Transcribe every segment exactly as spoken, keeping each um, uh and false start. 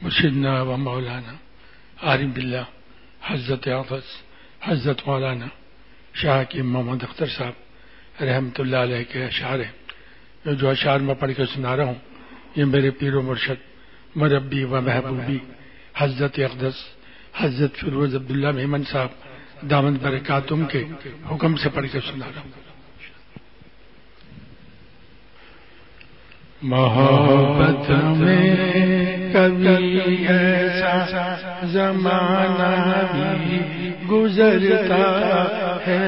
مرشدنا و مولانا عارف باللہ حضرت حافظ حضرت مولانا شاہ کی محمد اختر صاحب رحمۃ اللہ علیہ کے اشعار ہیں. جو اشعار میں پڑھ کے سنا رہا ہوں یہ میرے پیر و مرشد مربی و محبوبی حضرت اقدس حضرت فیروز عبداللہ میمن صاحب دامن برکاتم کے حکم سے پڑھ کے سنا رہا ہوں. محبت میں کبھی ایسا زمانہ بھی گزرتا ہے،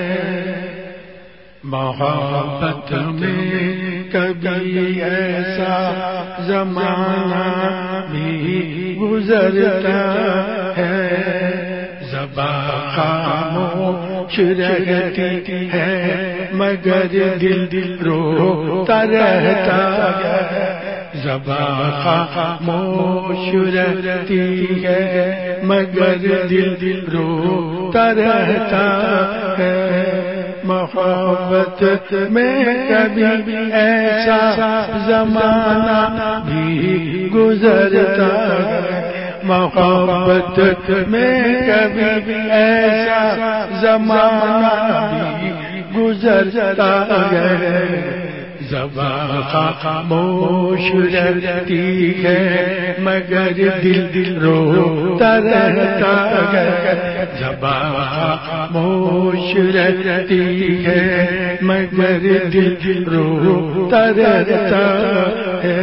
محبت میں کبھی ایسا زمانہ بھی گزرتا ہے، زباں خاموش رہتی ہے مگر دل دل روتا رہتا ہے، زباں خاموش رہتی ہے مگر دل دل روتا رہتا ہے، محبت میں کبھی ایسا زمانہ بھی گزرتا ہے، محبت میں کبھی ایسا زمانہ بھی گزرتا ہے، زباں خاموش رہتی ہے مگر دل دل روتا رہتا ہے، زباں خاموش رہتی ہے مگر دل دل روتا رہتا ہے،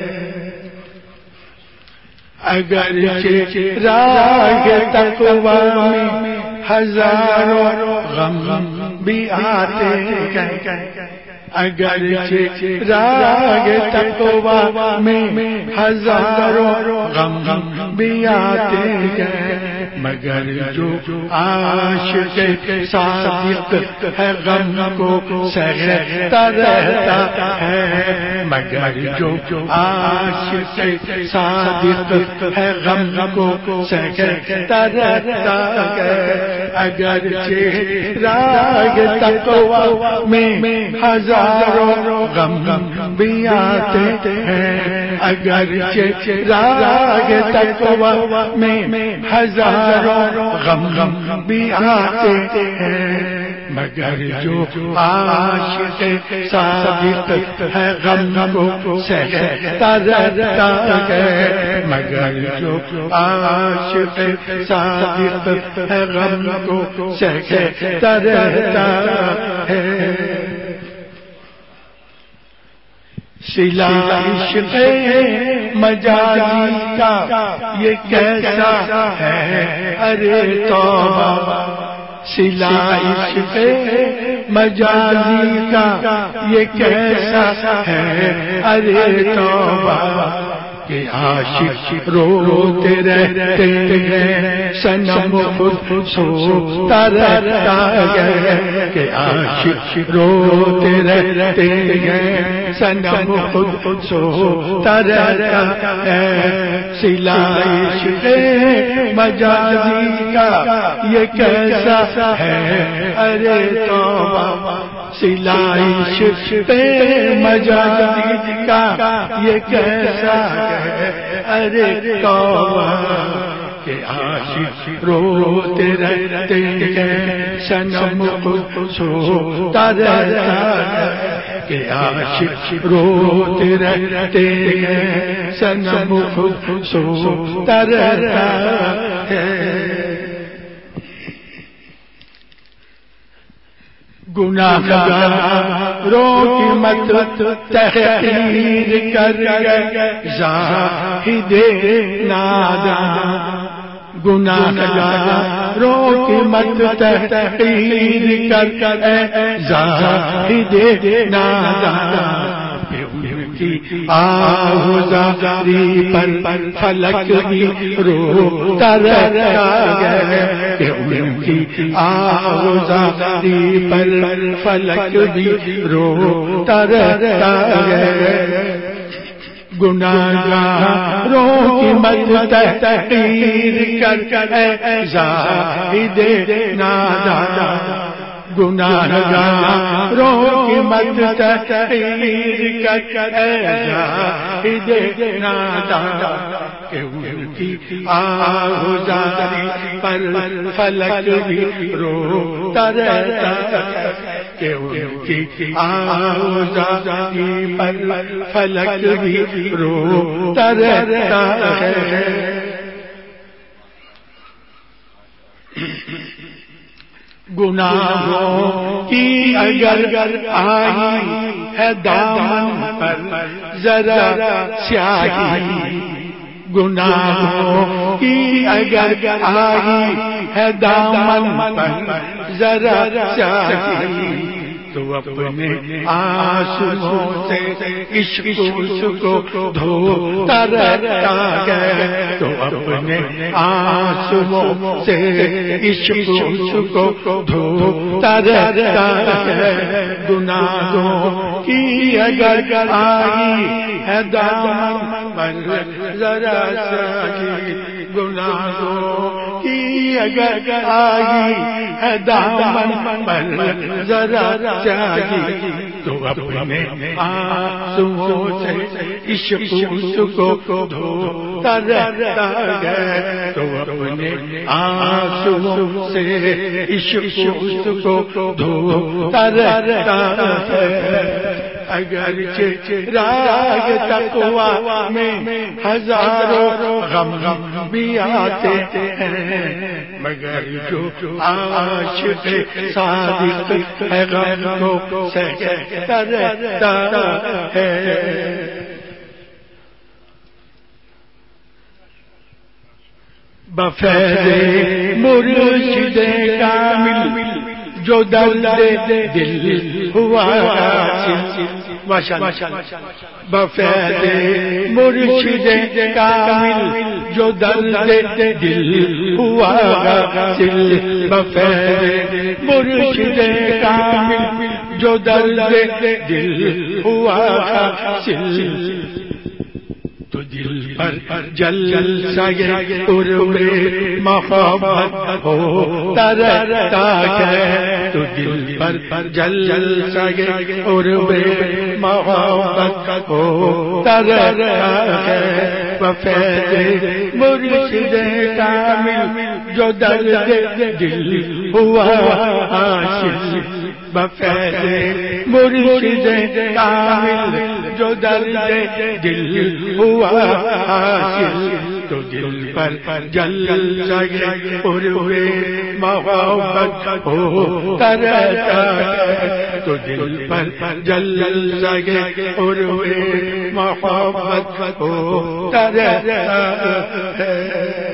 اگرچہ راہ تقویٰ میں ہزاروں غم بھی آتے ہیں، اگرچہ راہ تقویٰ میں ہزاروں غم بھی آتے ہیں، مگر جو عاشق صادق ہے غم کو سہتا رہتا ہے، مگر جو عاشق صادق ہے غم کو سہتا رہتا ہے، اگرچہ راہ تقویٰ میں ہزاروں غم بھی آتے ہیں، اگرچہ راہ تقویٰ میں ہزاروں غم بھی آتے ہیں، مگر جو عاشق صادق ہے غم کو سہتا رہتا ہے، مگر جو عاشق صادق ہے غم کو سہتا رہتا ہے، صلہ عشق مجازی کا یہ کیسا ہے ارے توبہ، صلہ عشق مجازی کا یہ کیسا ہے ارے توبہ، کہ عاشق روتے رہتے ہیں صنم خود سوتا رہتا ہے، کہ عاشق روتے رہتے ہیں صنم خود سوتا رہتا ہے، صلہ عشق مجازی کا یہ کیسا ہے ارے توبہ، صلہ عشق مجازی کا یہ کیسا ہے ارے توبہ، کہ عاشق روتے رہتے ہیں صنم خود سوتا رہتا ہے، کہ عاشق روتے رہتے ہیں صنم خود سوتا رہتا ہے، گناہگاروں کی مت تحقیر کر زاہد نادان، گناہگاروں کی مت تحقیر کر زاہد نادان، کی آہوزاری پر فلک بھی روتا رہتا ہے، کہ ان کی آہوزاری پر فلک بھی روتا رہتا ہے، گناہگاروں کی مت تحقیر کر زاہد نادان، گناہگاروں کی مت تحریر کر اے زاہد نادان کہ ان کی آہوزاری پر فلک بھی روتا رہتا کہ ان کی آہوزاری پر فلک بھی روتا رہتا ہے. گناہوں کی اگر آئی ہے دامن پر ذرا سیاہی، گناہوں کی اگر آئی ہے دامن پر ذرا سیاہی تو اپنے آنسوؤں سے عشق کو دھوتا رہتا ہے، تو اپنے آنسوؤں سے عشق کو دھوتا رہتا ہے. گناہوں کی اگر آئی ہے دامن پر ذرا سیاہی، گناہوں کی اگر آئی ہے دامن پر ذرا چاہیے تو اپنے آنسوؤں سے عشق کو دھوتا رہتا ہے، تو اپنے آنسوؤں سے عشق کو دھوتا رہتا ہے. اگرچہ راہ تقویٰ میں ہزاروں غم بھی آتے ہیں، مگر جو عاشق صادق ہے غم کو سہتا رہتا ہے. بفیض مرشد کامل جو درد دل ہوا بفیض مرشد کامل جو درد دل ہوا بفیض مرشد کامل جو درد دل ہوا تو دل پر جل سگے قربے محبت ہوتا رہتا ہے، تو دل پر جل سگے قربے محبت ہوتا رہتا ہے. بفیض مرشد کامل جو درد دل ہوا حاصل، بفیض مرشد کامل جو درد دل ہوا حاصل تو دل پر جل سگے قربے محبت ہوتا رہتا ہے، تو دل پر جل سگے قربے محبت ہوتا رہتا ہے.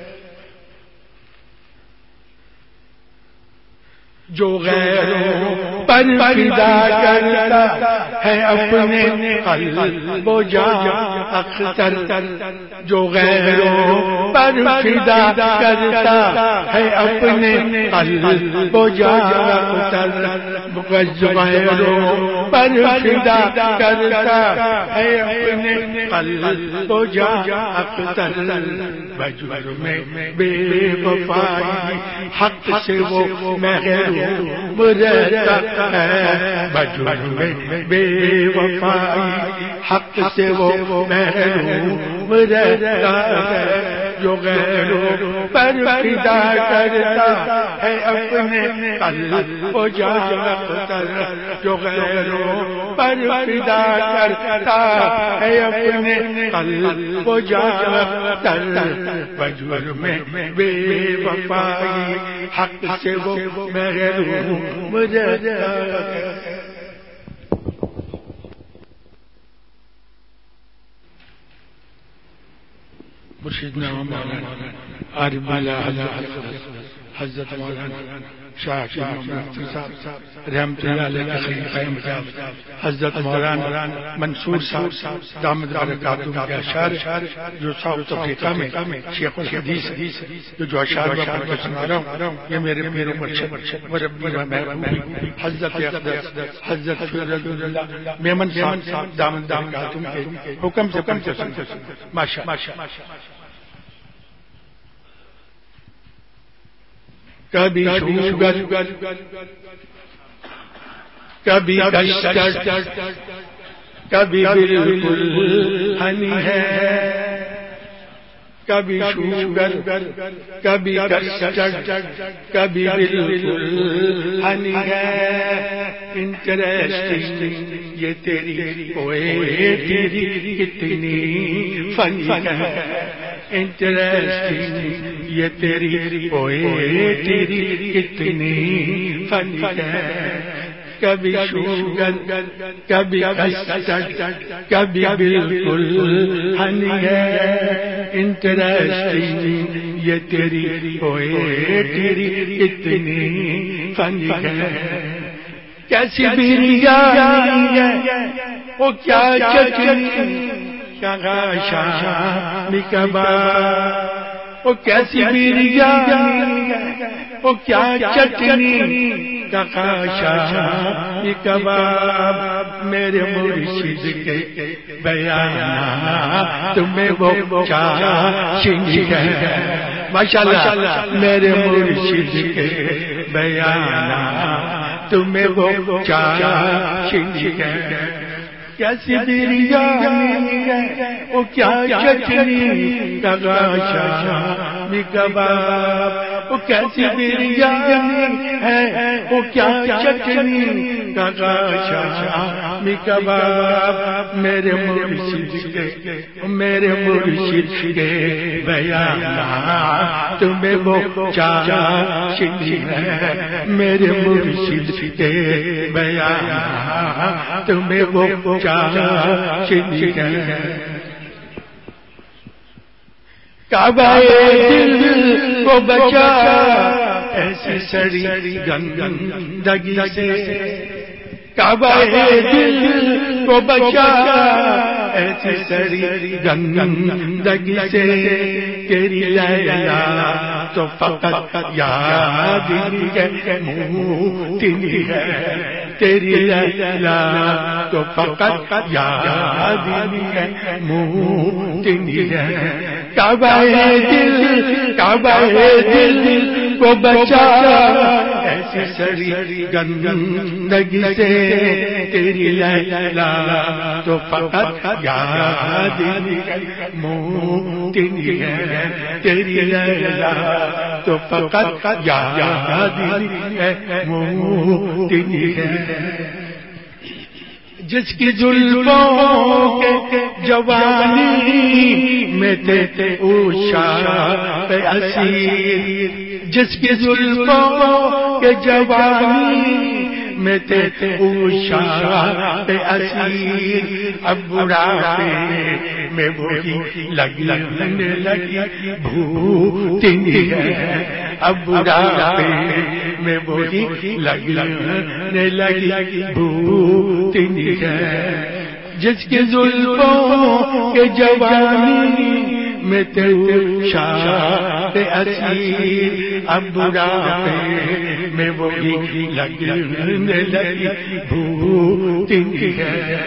جو غیروں پر فدا کرتا ہے اپنے قلب و جان اختر، جو غیروں پر فدا کرتا ہے اپنے قلب و جان اختر، غیروں پر فدا کرتا ہے اپنے قلب و جان اختر، بجرم بے وفائی حق سے وہ محروم رہتا ہے، بجرم بے وفائی حق سے وہ محروم رہتا ہے. جو غیروں پر فدا کرتا ہے اپنے قلب و جان اختر، جو غیروں پر فدا کرتا ہے اپنے قلب و جان اختر، بجرم بے وفائی حق سے وہ محروم رہتا ہے. مرشدنا مولانا عارف باللہ حضرت مولانا شاہ صاحب رحمۃ اللہ علیہ، حضرت مولانا منصور صاحب دامت برکاتہ کے اشعار جو ساؤتھ افریقہ میں شیخ الحدیث جو جو اشعار میں پڑھ کے سنا رہا ہوں، یہ میرے پیر مرشد مربی و محبوب حضرت اقدس حضرت فیض اللہ میمن صاحب دامت برکاتہ کے حکم سے پڑھ کے سنا. ماشاءاللہ. کبھی شوگر کبھی کسٹرڈ کبھی بالکل ہنی ہے کبھی شوگر کبھی کسٹرڈ کبھی بالکل ہنی ہے انٹرسٹنگ یہ تیری پوئٹری کتنی فنی ہے انٹرسٹنگ یہ تیری پوئٹری کتنی فنی ہے کبھی شوگر کبھی کسٹرڈ کبھی بالکل ہنی ہے انٹرسٹنگ یہ تیری پوئٹری کتنی فنی ہے کیسی بریانی ہے وہ کیا چٹنی کیا شامی کباب وہ کیسی بریانی ہے وہ کیا چٹنی شامی کباب میرے مرشد کے بیان تمہیں وہ چاشنی ہے ماشاءاللہ میرے مرشد کے بیان تمہیں وہ چاشنی ہے کیسی بریانی ہے وہ کیا چٹنی شامی کباب وہ کیسی بریانی ہے وہ کیا چٹنی شامی کباب میرے مرشد کے میرے مرشد کے بیان تمہیں وہ چاشنی ہے میرے مرشد کے بیان تمہیں وہ چاشنی ہے کعبہ دل کو بچا ایسی سڑی گندگی سے کعبہ دل کو بچا ایسی سڑی گندگی سے تیری لیلا تو فقط یاد ہے موتی ہے تیری لیلا تو فقط یاد ہے موتی ہے کعبہ دل کعبہ دل کو بچا ایسی سڑی گندگی سے تیری لیلا تو فقط یاد موتی ہے تیری لیلا تو فقط یاد موتی ہے جس کی زلفوں کے جوانی میں تھے اوشا پہ اسیر جس کی زلفوں کے جوانی میں تھے اوشا پہ اسیر اب بڑھاپے میں وہی لگنے لگی بھوتنی ہے اب بڑھاپے میں وہی لگنے لگی بھوتنی ہے جس کی زلفوں کے جوانی میں تھے اوشا پہ اسیر اب بڑھاپے میں وہی لگنے لگی بھوتنی ہے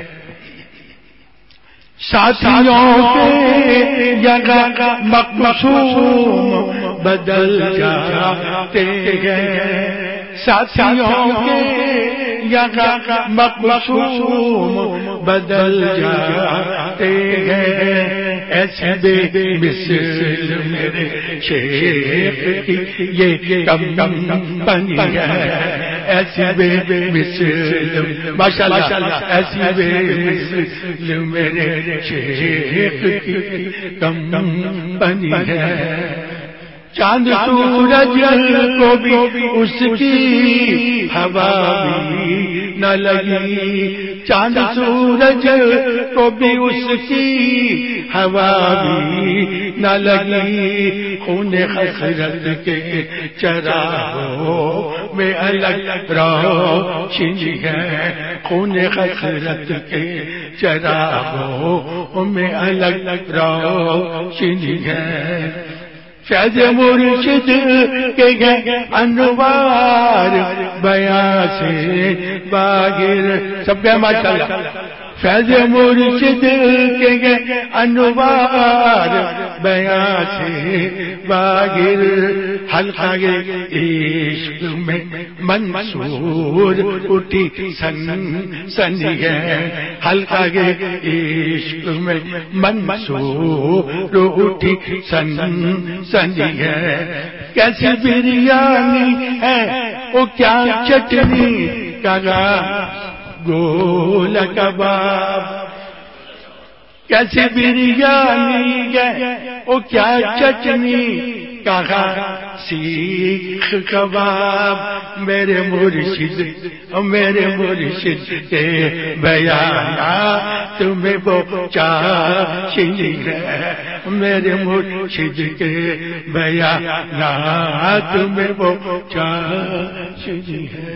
ساتھیوں کے یگا مقصوم بدل جاتے ہیں ساتھیوں کے یگا مقصوم بدل جاتے ہیں ایسے بے مثل میرے شیخ کی یہ کم بنی ہے ایسی بے مثل ماشاءاللہ ایسی بے مثل میرے شیخ کی کم بنی ہے چاند سورج کو بھی اس کی ہوا بھی نہ لگی چاند سورج کو بھی اس کی ہوا بھی نہ لگی خون حسرت کے چراغوں میں الگ روشنی ہے خون حسرت کے چراغوں میں الگ روشنی ہے فیض مرشد کے انوار بیان سے باہر سب کے ماشاءاللہ فیض مرشد کے انوار بیاں سے باہر حلقہ عشق میں منصور اٹھی سن سنی ہے حلقہ عشق میں منصور اٹھی سن سنی ہے کیسی بریانی ہے وہ کیا چٹنی کگا گول کباب کیسی بریانی ہے وہ کیا چٹنی کہا سیخ کباب میرے مرشد میرے مرشد کے بیانات تمہیں وہ چاشنی ہے میرے مرشد کے بیانات تمہیں وہ چاشنی ہے.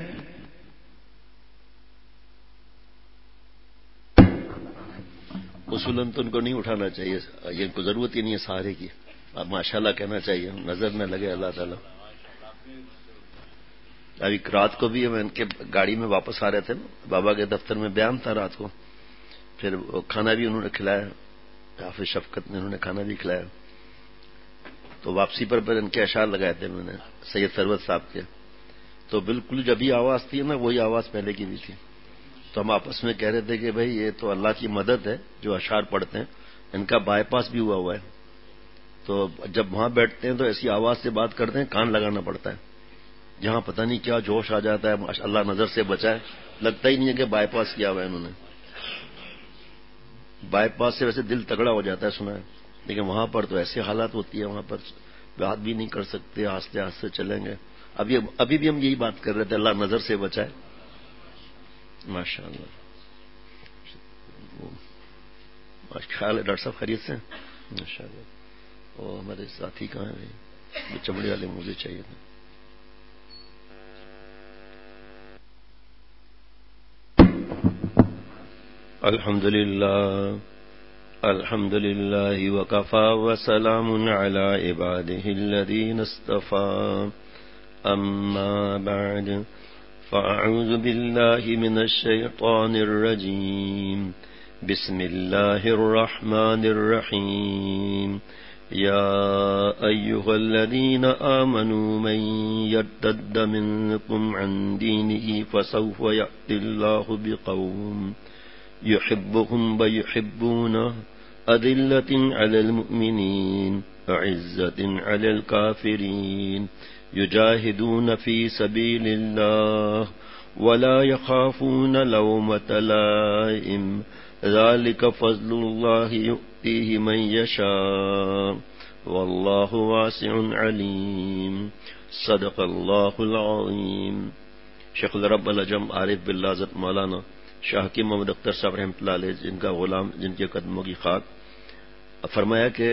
اصولاً تو ان کو نہیں اٹھانا چاہیے، یہ ان کو ضرورت ہی نہیں ہے سہارے کی. اب ماشاء اللہ کہنا چاہیے، نظر نہ لگے اللہ تعالیٰ. ابھی رات کو بھی ہم ان کے گاڑی میں واپس آ رہے تھے نا، بابا کے دفتر میں بیان تھا رات کو، پھر کھانا بھی انہوں نے کھلایا، حافظ شفقت نے انہوں نے کھانا بھی کھلایا. تو واپسی پر پھر ان کے اشعار لگائے تھے میں نے سید ثروت صاحب کے، تو بالکل جب بھی آواز تھی نا وہی آواز پہلے کی بھی تھی. تو ہم آپس میں کہہ رہے تھے کہ بھائی یہ تو اللہ کی مدد ہے، جو اشعار پڑھتے ہیں ان کا بائی پاس بھی ہوا ہوا ہے، تو جب وہاں بیٹھتے ہیں تو ایسی آواز سے بات کرتے ہیں کان لگانا پڑتا ہے، جہاں پتہ نہیں کیا جوش آ جاتا ہے. اللہ نظر سے بچائے، لگتا ہی نہیں ہے کہ بائی پاس کیا ہوا ہے انہوں نے. بائی پاس سے ویسے دل تگڑا ہو جاتا ہے سنا ہے، لیکن وہاں پر تو ایسے حالات ہوتی ہے، وہاں پر بات بھی نہیں کر سکتے، آہستہ آہستہ چلیں گے. ابھی ابھی بھی ہم یہی بات کر رہے تھے، اللہ نظر سے بچائے. ماشاء اللہ. خیال ہے ڈاکٹر صاحب خیریت سے؟ ماشاء اللہ. وہ ہمارے ساتھی کہاں ہیں؟ چمڑی والے مجھے چاہیے تھے. الحمد للہ الحمد للہ وکفا وسلام علی عبادہ الذین اصطفى. اما بعد فاعوذ باللہ من الشیطان الرجیم. بسم اللہ الرحمن الرحیم. یا ایہا الذین آمنوا من یرتد منکم عن دینہ فسوف یأتی اللہ بقوم يحبهم ويحبونه أذلة على المؤمنين أعزة على الكافرين يجاهدون في سبيل الله ولا يخافون لومة لائم ذلك فضل الله يؤتيه من يشاء والله واسع عليم. صدق الله العظيم. شیخ العرب العجم عارف باللہ حضرت مولانا شاہ کی محمد اختر صاحب رحمۃ اللہ علیہ، جن کا غلام، جن کے قدموں کی خاک، فرمایا کہ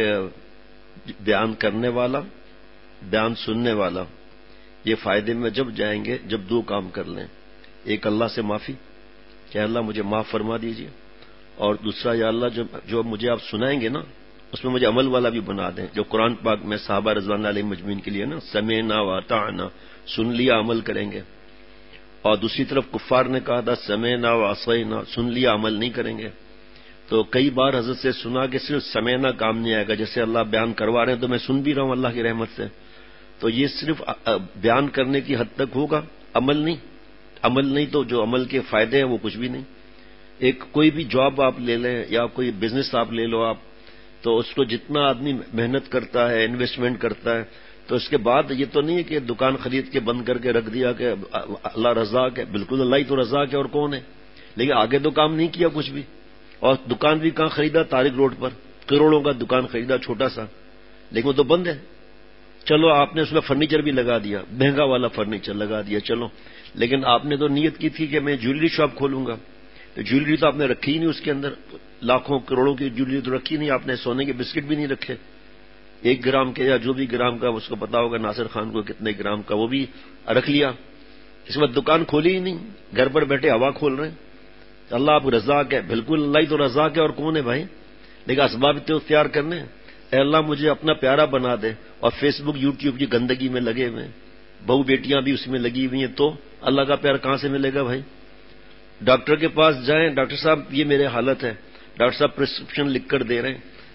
بیان کرنے والا، بیان سننے والا یہ فائدے میں جب جائیں گے جب دو کام کر لیں. ایک اللہ سے معافی کہ اللہ مجھے معاف فرما دیجیے، اور دوسرا یا اللہ جو جو مجھے آپ سنائیں گے نا اس میں مجھے عمل والا بھی بنا دیں، جو قرآن پاک میں صحابہ رضوان اللہ علیہ مجمعین کے لیے نا سمعنا واطعنا، سن لیا عمل کریں گے. اور دوسری طرف کفار نے کہا تھا سمعنا وعصینا، سن لیا عمل نہیں کریں گے. تو کئی بار حضرت سے سنا کہ صرف سمعنا کام نہیں آئے گا، جیسے اللہ بیان کروا رہے ہیں تو میں سن بھی رہا ہوں اللہ کی رحمت سے، تو یہ صرف بیان کرنے کی حد تک ہوگا، عمل نہیں. عمل نہیں تو جو عمل کے فائدے ہیں وہ کچھ بھی نہیں. ایک کوئی بھی جاب آپ لے لیں یا کوئی بزنس آپ لے لو آپ، تو اس کو جتنا آدمی محنت کرتا ہے، انویسٹمنٹ کرتا ہے، تو اس کے بعد یہ تو نہیں ہے کہ دکان خرید کے بند کر کے رکھ دیا کہ اللہ رزاق ہے. بالکل اللہ ہی تو رزاق ہے، اور کون ہے؟ لیکن آگے تو کام نہیں کیا کچھ بھی. اور دکان بھی کہاں خریدا؟ طارق روڈ پر کروڑوں کا دکان خریدا چھوٹا سا، لیکن وہ تو بند ہے. چلو آپ نے اس میں فرنیچر بھی لگا دیا، مہنگا والا فرنیچر لگا دیا، چلو، لیکن آپ نے تو نیت کی تھی کہ میں جویلری شاپ کھولوں گا، تو جویلری تو آپ نے رکھی ہی نہیں، اس کے اندر لاکھوں کروڑوں کی جویلری تو رکھی نہیں آپ نے، سونے کے بسکٹ بھی نہیں رکھے، ایک گرام کے یا جو بھی گرام کا، اس کو پتا ہوگا ناصر خان کو کتنے گرام کا، وہ بھی رکھ لیا. اس کے بعد دکان کھولی ہی نہیں، گھر پر بیٹھے ہوا کھول رہے ہیں. اللہ آپ رزاق ہے، بالکل اللہ ہی تو رزاق ہے، اور کون ہے بھائی؟ لیکن اسباب تو اختیار کرنے. اے اللہ مجھے اپنا پیارا بنا دے. اور فیس بک یوٹیوب کی گندگی میں لگے ہوئے ہیں، بہو بیٹیاں بھی اس میں لگی ہوئی ہیں، تو اللہ کا پیار کہاں سے ملے گا بھائی؟ ڈاکٹر کے پاس جائیں، ڈاکٹر صاحب یہ میرے حالت ہے، ڈاکٹر صاحب پرسکرپشن لکھ کر دے رہے ہیں،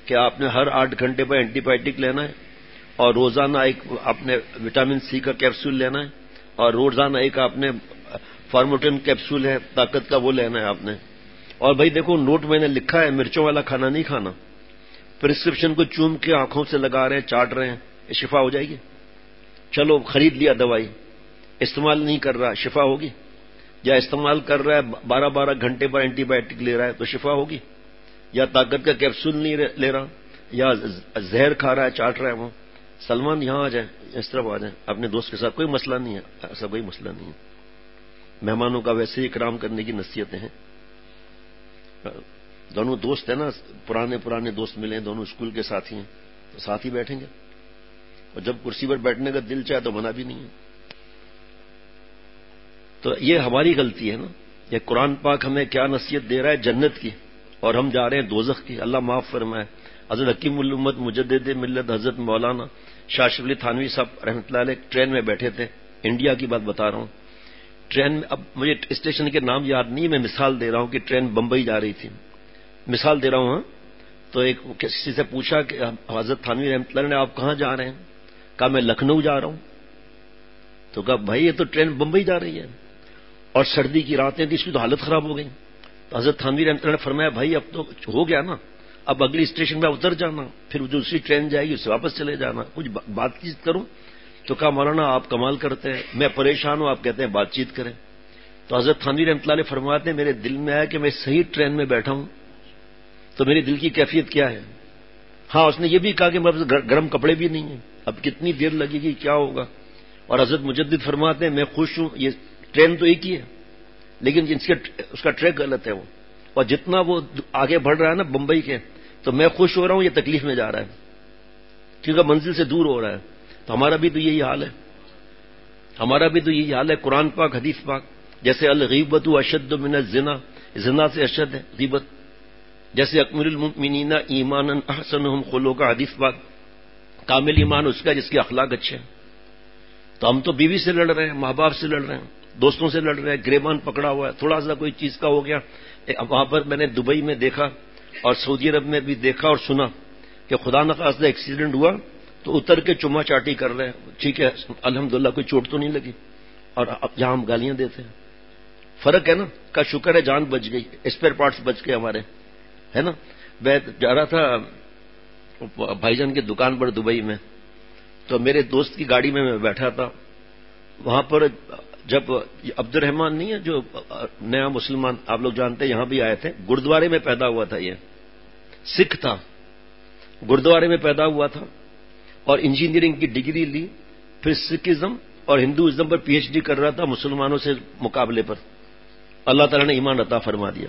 کہ آپ نے ہر آٹھ گھنٹے پر اینٹی بائیوٹک لینا ہے اور روزانہ ایک آپ نے وٹامن سی کا کیپسول لینا ہے اور روزانہ ایک آپ نے فارموٹن کیپسول ہے طاقت کا وہ لینا ہے آپ نے. اور بھائی دیکھو نوٹ میں نے لکھا ہے مرچوں والا کھانا نہیں کھانا. پرسکرپشن کو چوم کے آنکھوں سے لگا رہے ہیں چاٹ رہے ہیں, یہ شفا ہو جائے گی؟ چلو خرید لیا دوائی, استعمال نہیں کر رہا, شفا ہوگی؟ یا استعمال کر رہا ہے بارہ بارہ گھنٹے پر اینٹی بائیوٹک لے رہا ہے تو شفا ہوگی؟ یا طاقت کا کیپسول نہیں لے رہا, یا زہر کھا رہا ہے چاٹ رہا ہے وہ. سلمان یہاں آ جائیں, اس طرف آ جائیں اپنے دوست کے ساتھ, کوئی مسئلہ نہیں ہے, ایسا کوئی مسئلہ نہیں ہے. مہمانوں کا ویسے ہی اکرام کرنے کی نصیحتیں ہیں. دونوں دوست ہیں نا, پرانے پرانے دوست ملے ہیں, دونوں اسکول کے ساتھی ہیں, تو ساتھ ہی بیٹھیں گے. اور جب کرسی پر بیٹھنے کا دل چاہے تو منع بھی نہیں ہے. تو یہ ہماری غلطی ہے نا. یہ قرآن پاک ہمیں کیا نصیحت دے رہا ہے؟ جنت کی, اور ہم جا رہے ہیں دوزخ کی. اللہ معاف فرمائے. حضرت حکیم الامت مجدد ملت حضرت مولانا شاہ شریف علی تھانوی صاحب رحمۃ اللہ علیہ ٹرین میں بیٹھے تھے, انڈیا کی بات بتا رہا ہوں. ٹرین میں, اب مجھے اسٹیشن کے نام یاد نہیں, میں مثال دے رہا ہوں کہ ٹرین بمبئی جا رہی تھی, مثال دے رہا ہوں. ہاں, تو ایک کسی سے پوچھا کہ حضرت تھانوی رحمۃ اللہ نے آپ کہاں جا رہے ہیں؟ کہا میں لکھنؤ جا رہا ہوں. تو کہا بھائی یہ تو ٹرین بمبئی جا رہی ہے, اور سردی کی راتیں تھی, اس کی تو حالت خراب ہو گئی. تو حضرت تھانوی رحمۃ اللہ نے فرمایا بھائی اب تو ہو گیا نا, اب اگلی اسٹیشن پہ اتر جانا, پھر جو دوسری ٹرین جائے گی اس سے واپس چلے جانا, کچھ بات چیت کروں. تو کہا مولانا آپ کمال کرتے ہیں, میں پریشان ہوں, آپ کہتے ہیں بات چیت کریں. تو حضرت تھانوی رحمۃ اللہ علیہ فرماتے ہیں میرے دل میں آیا کہ میں صحیح ٹرین میں بیٹھا ہوں, تو میری دل کی کیفیت کیا ہے. ہاں اس نے یہ بھی کہا کہ میرے پاس گرم کپڑے بھی نہیں ہیں, اب کتنی دیر لگے گی, کیا ہوگا. اور حضرت مجدد فرماتے ہیں میں خوش ہوں, یہ ٹرین تو ایک ہی ہے لیکن اس کے اس کا ٹریک غلط ہے وہ, اور جتنا وہ آگے بڑھ رہا ہے نا بمبئی کے, تو میں خوش ہو رہا ہوں, یہ تکلیف میں جا رہا ہے کیونکہ منزل سے دور ہو رہا ہے. تو ہمارا بھی تو یہی حال ہے, ہمارا بھی تو یہی حال ہے. قرآن پاک حدیث پاک جیسے الغیبۃ اشد من الزنا, زنا سے اشد ہے غیبت. جیسے اکمل المؤمنین ایمانا احسنہم خلقا, حدیث پاک کامل ایمان اس کا جس کے اخلاق اچھے ہیں. تو ہم تو بیوی سے لڑ رہے ہیں, ماں باپ سے لڑ رہے ہیں, دوستوں سے لڑ رہے ہیں, گریبان پکڑا ہوا ہے, تھوڑا سا کوئی چیز کا ہو گیا. وہاں پر میں نے دبئی میں دیکھا اور سعودی عرب میں بھی دیکھا اور سنا کہ خدا نخواستہ ایکسیڈنٹ ہوا تو اتر کے چما چاٹی کر رہے ہیں, ٹھیک ہے الحمدللہ کوئی چوٹ تو نہیں لگی, اور اب یہاں ہم گالیاں دیتے ہیں. فرق ہے نا, کا شکر ہے جان بچ گئی, اسپیئر پارٹس بچ گئے ہمارے, ہے نا. میں جا رہا تھا بھائی جان کی دکان پر دبئی میں, تو میرے دوست کی گاڑی میں میں بیٹھا تھا. وہاں پر جب عبد الرحمان نہیں ہے جو نیا مسلمان, آپ لوگ جانتے ہیں, یہاں بھی آئے تھے, گردوارے میں پیدا ہوا تھا, یہ سکھ تھا, گردوارے میں پیدا ہوا تھا اور انجینئرنگ کی ڈگری لی, پھر سکھزم اور ہندوازم پر پی ایچ ڈی کر رہا تھا مسلمانوں سے مقابلے پر. اللہ تعالیٰ نے ایمان عطا فرما دیا.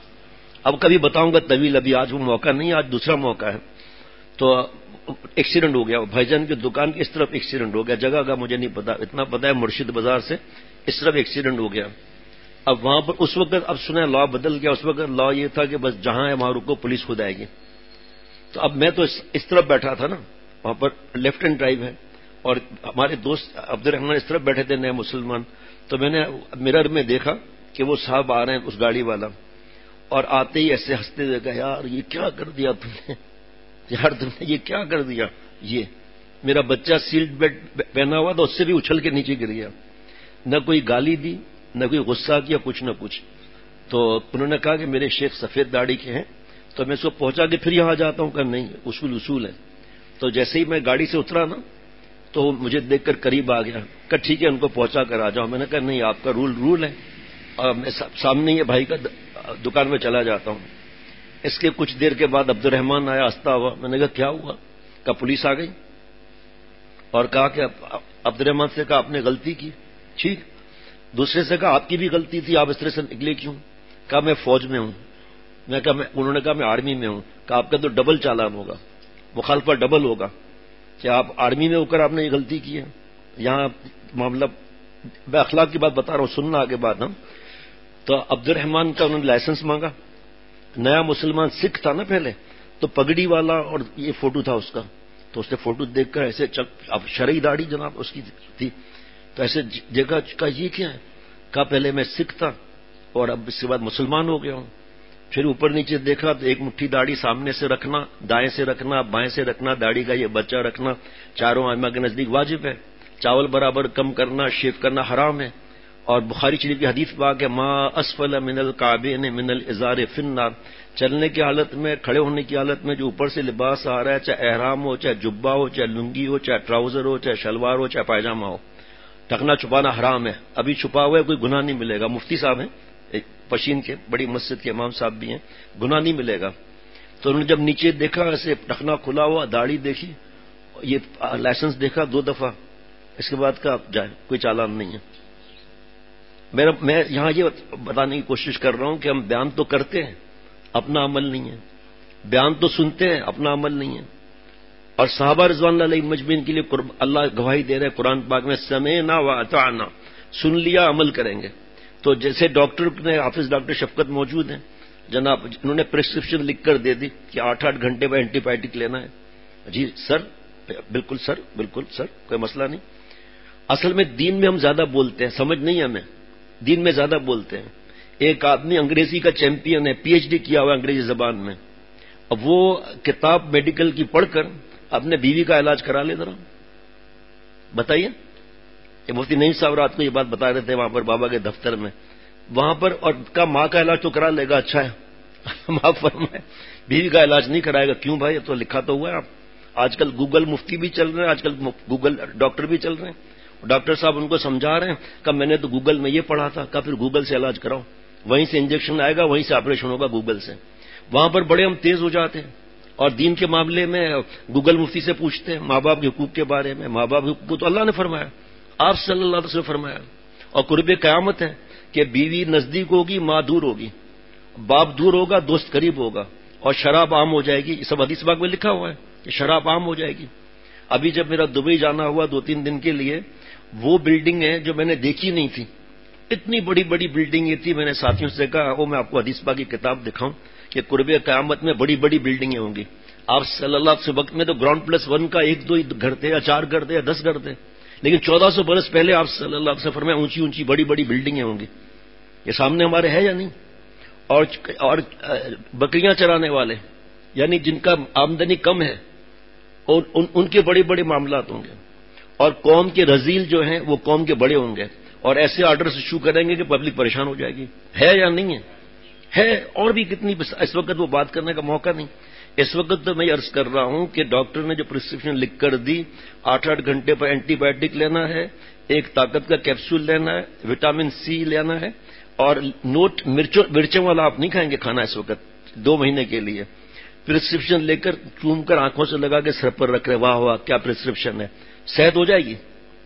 اب کبھی بتاؤں گا طویل, ابھی آج وہ موقع نہیں, آج دوسرا موقع ہے. تو ایکسیڈنٹ ہو گیا, بھائی جان کی دکان کی اس طرف ایکسیڈنٹ ہو گیا, جگہ کا مجھے نہیں پتا, اتنا پتا ہے مرشد بازار سے اس طرف ایکسیڈنٹ ہو گیا. اب وہاں پر اس وقت, اب سنا لا بدل گیا, اس وقت لا یہ تھا کہ بس جہاں ہے وہاں رکو, پولیس خود آئے گی. تو اب میں تو اس, اس طرف بیٹھا تھا نا, وہاں پر لیفٹ ہینڈ ڈرائیو ہے, اور ہمارے دوست عبد الرحمان اس طرف بیٹھے تھے نئے مسلمان. تو میں نے مرر میں دیکھا کہ وہ صاحب آ رہے ہیں, اس گاڑی والا, اور آتے ہی ایسے ہنستے ہوئے کہا یار یہ کیا کر دیا تم نے, یار تم نے یہ کیا کر دیا. یہ میرا بچہ سیٹ بیلٹ پہنا ہوا تھا, اس سے بھی اچھل کے نیچے گر گیا. نہ کوئی گالی دی, نہ کوئی غصہ کیا, کچھ نہ کچھ. تو انہوں نے کہا کہ میرے شیخ سفید داڑھی کے ہیں, تو میں اس کو پہنچا کے پھر یہاں جاتا ہوں. کہ نہیں, اصول اصول ہے. تو جیسے ہی میں گاڑی سے اترا نا, تو مجھے دیکھ کر قریب آ گیا, کہ ٹھیک ہے ان کو پہنچا کر آ جاؤ. میں نے کہا نہیں, آپ کا رول رول ہے, اور میں سامنے یہ بھائی کا دکان میں چلا جاتا ہوں. اس کے کچھ دیر کے بعد عبد الرحمان آیا ہنستا ہوا. میں نے کہا کیا ہوا؟ کہا پولیس آ گئی, اور کہا کہ عبد الرحمان سے کہا آپ نے غلطی کی. ٹھیک. دوسرے سے کہا آپ کی بھی غلطی تھی, آپ اس طرح سے نکلے کیوں؟ کہا میں فوج میں ہوں. میں کہا میں, انہوں نے کہا میں آرمی میں ہوں. کہا آپ کا تو ڈبل چالان ہوگا, مخالفت ڈبل ہوگا, کہ آپ آرمی میں ہو کر آپ نے یہ غلطی کی ہے. یہاں معاملہ بے اخلاق کی بات بتا رہا ہوں, سننا آگے بات. ہم تو عبد الرحمان کا انہوں نے لائسنس مانگا, نیا مسلمان سکھ تھا نا پہلے, تو پگڑی والا اور یہ فوٹو تھا اس کا. تو اس نے فوٹو دیکھ کر ایسے چل, اب شرعی داڑھی جناب اس کی تھی, تو ایسے جگہ کا یہ کیا ہے. کہا پہلے میں سکھ تھا اور اب اس کے بعد مسلمان ہو گیا ہوں. پھر اوپر نیچے دیکھا تو ایک مٹھی داڑھی سامنے سے رکھنا، دائیں سے رکھنا، بائیں سے رکھنا، داڑھی کا یہ بچہ رکھنا چاروں ائمہ کے نزدیک واجب ہے. چاول برابر کم کرنا، شیو کرنا حرام ہے. اور بخاری شریف کی حدیث پاک ہے ما اسفل من الکعبین من الازار فی النار. چلنے کی حالت میں، کھڑے ہونے کی حالت میں جو اوپر سے لباس آ رہا ہے، چاہے احرام ہو، چاہے جبہ ہو، چاہے لنگی ہو، چاہے ٹراؤزر ہو، چاہے شلوار ہو، چاہے پائجامہ ہو، ٹکنا چھپانا حرام ہے. ابھی چھپا ہوا ہے کوئی گناہ نہیں ملے گا. مفتی صاحب ہیں پشین کے، بڑی مسجد کے امام صاحب بھی ہیں، گناہ نہیں ملے گا. تو انہوں نے جب نیچے دیکھا ایسے ٹخنا کھلا ہوا، داڑھی دیکھی، یہ لائسنس دیکھا دو دفعہ، اس کے بعد کا جائے کوئی چالان نہیں ہے. میرا میں یہاں یہ بتانے کی کوشش کر رہا ہوں کہ ہم بیان تو کرتے ہیں، اپنا عمل نہیں ہے. بیان تو سنتے ہیں، اپنا عمل نہیں ہے. اور صحابہ رضوان اللہ علیہ مجمعین کے لیے اللہ گواہی دے رہے قرآن پاک میں سمعنا واطعنا، سن لیا عمل کریں گے. تو جیسے ڈاکٹر نے، حافظ ڈاکٹر شفقت موجود ہیں جناب، انہوں نے پرسکرپشن لکھ کر دے دی کہ آٹھ آٹھ گھنٹے میں اینٹی بائیوٹک لینا ہے. جی سر، بالکل سر، بالکل سر، کوئی مسئلہ نہیں. اصل میں دین میں ہم زیادہ بولتے ہیں، سمجھ نہیں ہمیں، دین میں زیادہ بولتے ہیں. ایک آدمی انگریزی کا چیمپئن ہے، پی ایچ ڈی کیا ہوا ہے انگریزی زبان میں، اب وہ کتاب میڈیکل کی پڑھ کر اپنے بیوی کا علاج کرا لے. ذرا بتائیے. یہ مفتی نعیم صاحب رات کو یہ بات بتا رہے تھے وہاں پر بابا کے دفتر میں، وہاں پر، اور کا ماں کا علاج تو کرا لے گا. اچھا ہے، معاف فرمائے، بیوی کا علاج نہیں کرائے گا. کیوں بھائی؟ تو لکھا تو ہوا ہے. آپ آج کل گوگل مفتی بھی چل رہے ہیں، آج کل گوگل ڈاکٹر بھی چل رہے ہیں. ڈاکٹر صاحب ان کو سمجھا رہے ہیں کہ میں نے تو گوگل میں یہ پڑھا تھا، کہ پھر گوگل سے علاج کراؤ، وہیں سے انجیکشن آئے گا، وہیں سے آپریشن ہوگا گوگل سے. وہاں پر بڑے ہم تیز ہو جاتے ہیں، اور دین کے معاملے میں گوگل مفتی سے پوچھتے ہیں ماں باپ کے حقوق کے بارے میں. ماں باپ کے حقوق تو اللہ نے فرمایا، آپ صلی اللہ علیہ وسلم نے فرمایا. اور قرب قیامت ہے کہ بیوی نزدیک ہوگی، ماں دور ہوگی، باپ دور ہوگا، دوست قریب ہوگا، اور شراب عام ہو جائے گی. یہ سب حدیث پاک میں لکھا ہوا ہے کہ شراب عام ہو جائے گی. ابھی جب میرا دبئی جانا ہوا دو تین دن کے لیے، وہ بلڈنگ ہے جو میں نے دیکھی نہیں تھی، اتنی بڑی بڑی بلڈنگ یہ تھی. میں نے ساتھیوں سے کہا وہ میں آپ کو حدیث پاک کی کتاب دکھاؤں کہ قرب قیامت میں بڑی بڑی بلڈنگیں ہوں گی. آپ صلی اللہ علیہ وقت میں تو گراؤنڈ پلس ون کا ایک دو گھر تھے، یا چار گھر تھے، یا دس گھر تھے. لیکن چودہ سو برس پہلے آپ صلی اللہ علیہ وسلم میں اونچی اونچی بڑی بڑی بلڈنگیں ہوں گی. یہ سامنے ہمارے ہے یا نہیں؟ اور اور بکریاں چرانے والے، یعنی جن کا آمدنی کم ہے، اور ان, ان کے بڑے بڑے معاملات ہوں گے. اور قوم کے رذیل جو ہیں وہ قوم کے بڑے ہوں گے، اور ایسے آرڈرز ایشو کریں گے کہ پبلک پریشان ہو جائے گی. ہے یا نہیں ہے؟ ہے. اور بھی کتنی، اس وقت وہ بات کرنے کا موقع نہیں. اس وقت تو میں عرض کر رہا ہوں کہ ڈاکٹر نے جو پرسکرپشن لکھ کر دی، آٹھ آٹھ گھنٹے پر اینٹی بائیوٹک لینا ہے، ایک طاقت کا کیپسول لینا ہے، وٹامن سی لینا ہے، اور نوٹ مرچوں والا آپ نہیں کھائیں گے کھانا اس وقت دو مہینے کے لیے. پرسکرپشن لے کر چوم کر آنکھوں سے لگا کے سر پر رکھ رہے، واہ واہ کیا پرسکرپشن ہے. صحت ہو جائے گی؟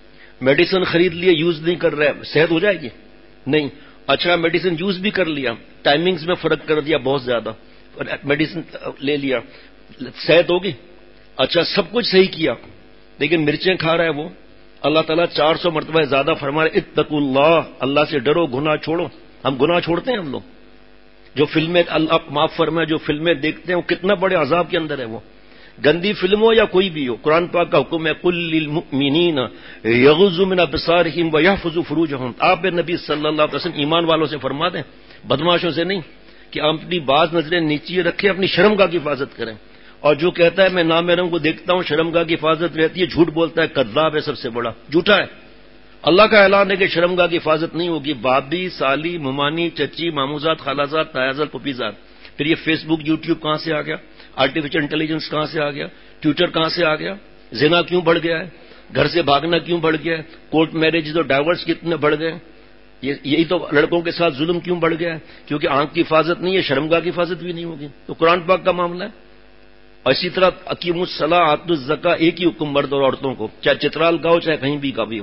میڈیسن خرید لیے، یوز نہیں کر رہے، صحت ہو جائے گی؟ نہیں. اچھا میڈیسن یوز بھی کر لیا، ٹائمنگز میں فرق کر دیا بہت زیادہ، میڈیسن لے لیا، صحت ہوگی؟ اچھا سب کچھ صحیح کیا، لیکن مرچیں کھا رہا ہے وہ. اللہ تعالیٰ چار سو مرتبہ زیادہ فرما رہے اتقوا اللہ، اللہ سے ڈرو، گناہ چھوڑو. ہم گناہ چھوڑتے ہیں ہم لوگ. جو فلمیں، اللہ معاف فرمائے، جو فلمیں دیکھتے ہیں وہ کتنا بڑے عذاب کے اندر ہے. وہ گندی فلم ہو یا کوئی بھی ہو، قرآن پاک کا حکم ہے قل للمؤمنین یغضوا من ابصارہم ویحفظوا فروجہم. آپ نبی صلی اللہ علیہ وسلم ایمان والوں سے فرما دیں، بدماشوں سے نہیں، کہ آپ اپنی بعض نظریں نیچی رکھیں، اپنی شرمگاہ کی حفاظت کریں. اور جو کہتا ہے میں نامحرم کو دیکھتا ہوں شرمگاہ کی حفاظت رہتی ہے، جھوٹ بولتا ہے، کذاب ہے، سب سے بڑا جھوٹا ہے. اللہ کا اعلان ہے کہ شرمگاہ کی حفاظت نہیں ہوگی. بابی، سالی، ممانی، چچی، ماموزاد، خالازاد، تایازاد، پپیزاد. پھر یہ فیس بک، یوٹیوب کہاں سے آ گیا؟ آرٹیفیشل انٹیلیجنس کہاں سے آ گیا؟ ٹویٹر کہاں سے آ گیا؟ زنا کیوں بڑھ گیا ہے؟ گھر سے بھاگنا کیوں بڑھ گیا ہے؟ کورٹ میرجز اور ڈائیورس کتنے بڑھ گئے؟ یہی تو لڑکوں کے ساتھ ظلم کیوں بڑھ گیا ہے؟ کیونکہ آنکھ کی حفاظت نہیں ہے، شرمگاہ کی حفاظت بھی نہیں ہوگی. تو قرآن پاک کا معاملہ ہے. اور اسی طرح اقیموا الصلاۃ آتوا الزکوٰۃ، ایک ہی حکم مرد اور عورتوں کو، چاہے چترال کا ہو چاہے کہیں بھی کا بھی ہو.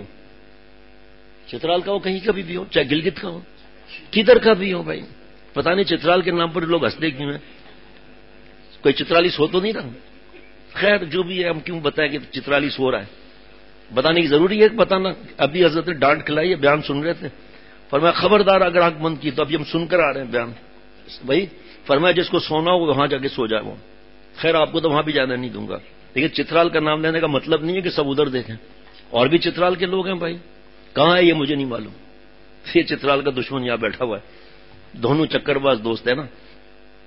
چترال کا ہو کہیں کا بھی ہو، چاہے گلگت کا ہو، کدھر کا بھی ہو. بھائی پتہ نہیں چترال کے نام پر لوگ ہنستے کیوں ہیں؟ کوئی چترالی سو تو نہیں رہا؟ خیر جو بھی ہے، ہم کیوں بتائیں کہ چترالی سو رہا ہے؟ بتانے کی ضروری ہے بتانا. ابھی حضرت نے ڈانٹ کھلائی ہے، بیان سن رہے تھے، فرمایا خبردار اگر آنکھ بند کی. تو ابھی ہم سن کر آ رہے ہیں بیان. بھائی فرمایا جس کو سونا ہو وہاں جا کے سو جائے. وہ خیر آپ کو تو وہاں بھی جانا نہیں دوں گا، لیکن چترال کا نام لینے کا مطلب نہیں ہے کہ سب ادھر دیکھیں. اور بھی چترال کے لوگ ہیں بھائی، کہاں ہے یہ مجھے نہیں معلوم. یہ چترال کا دشمن یہاں بیٹھا ہوا ہے، دونوں چکر باز دوست ہے نا.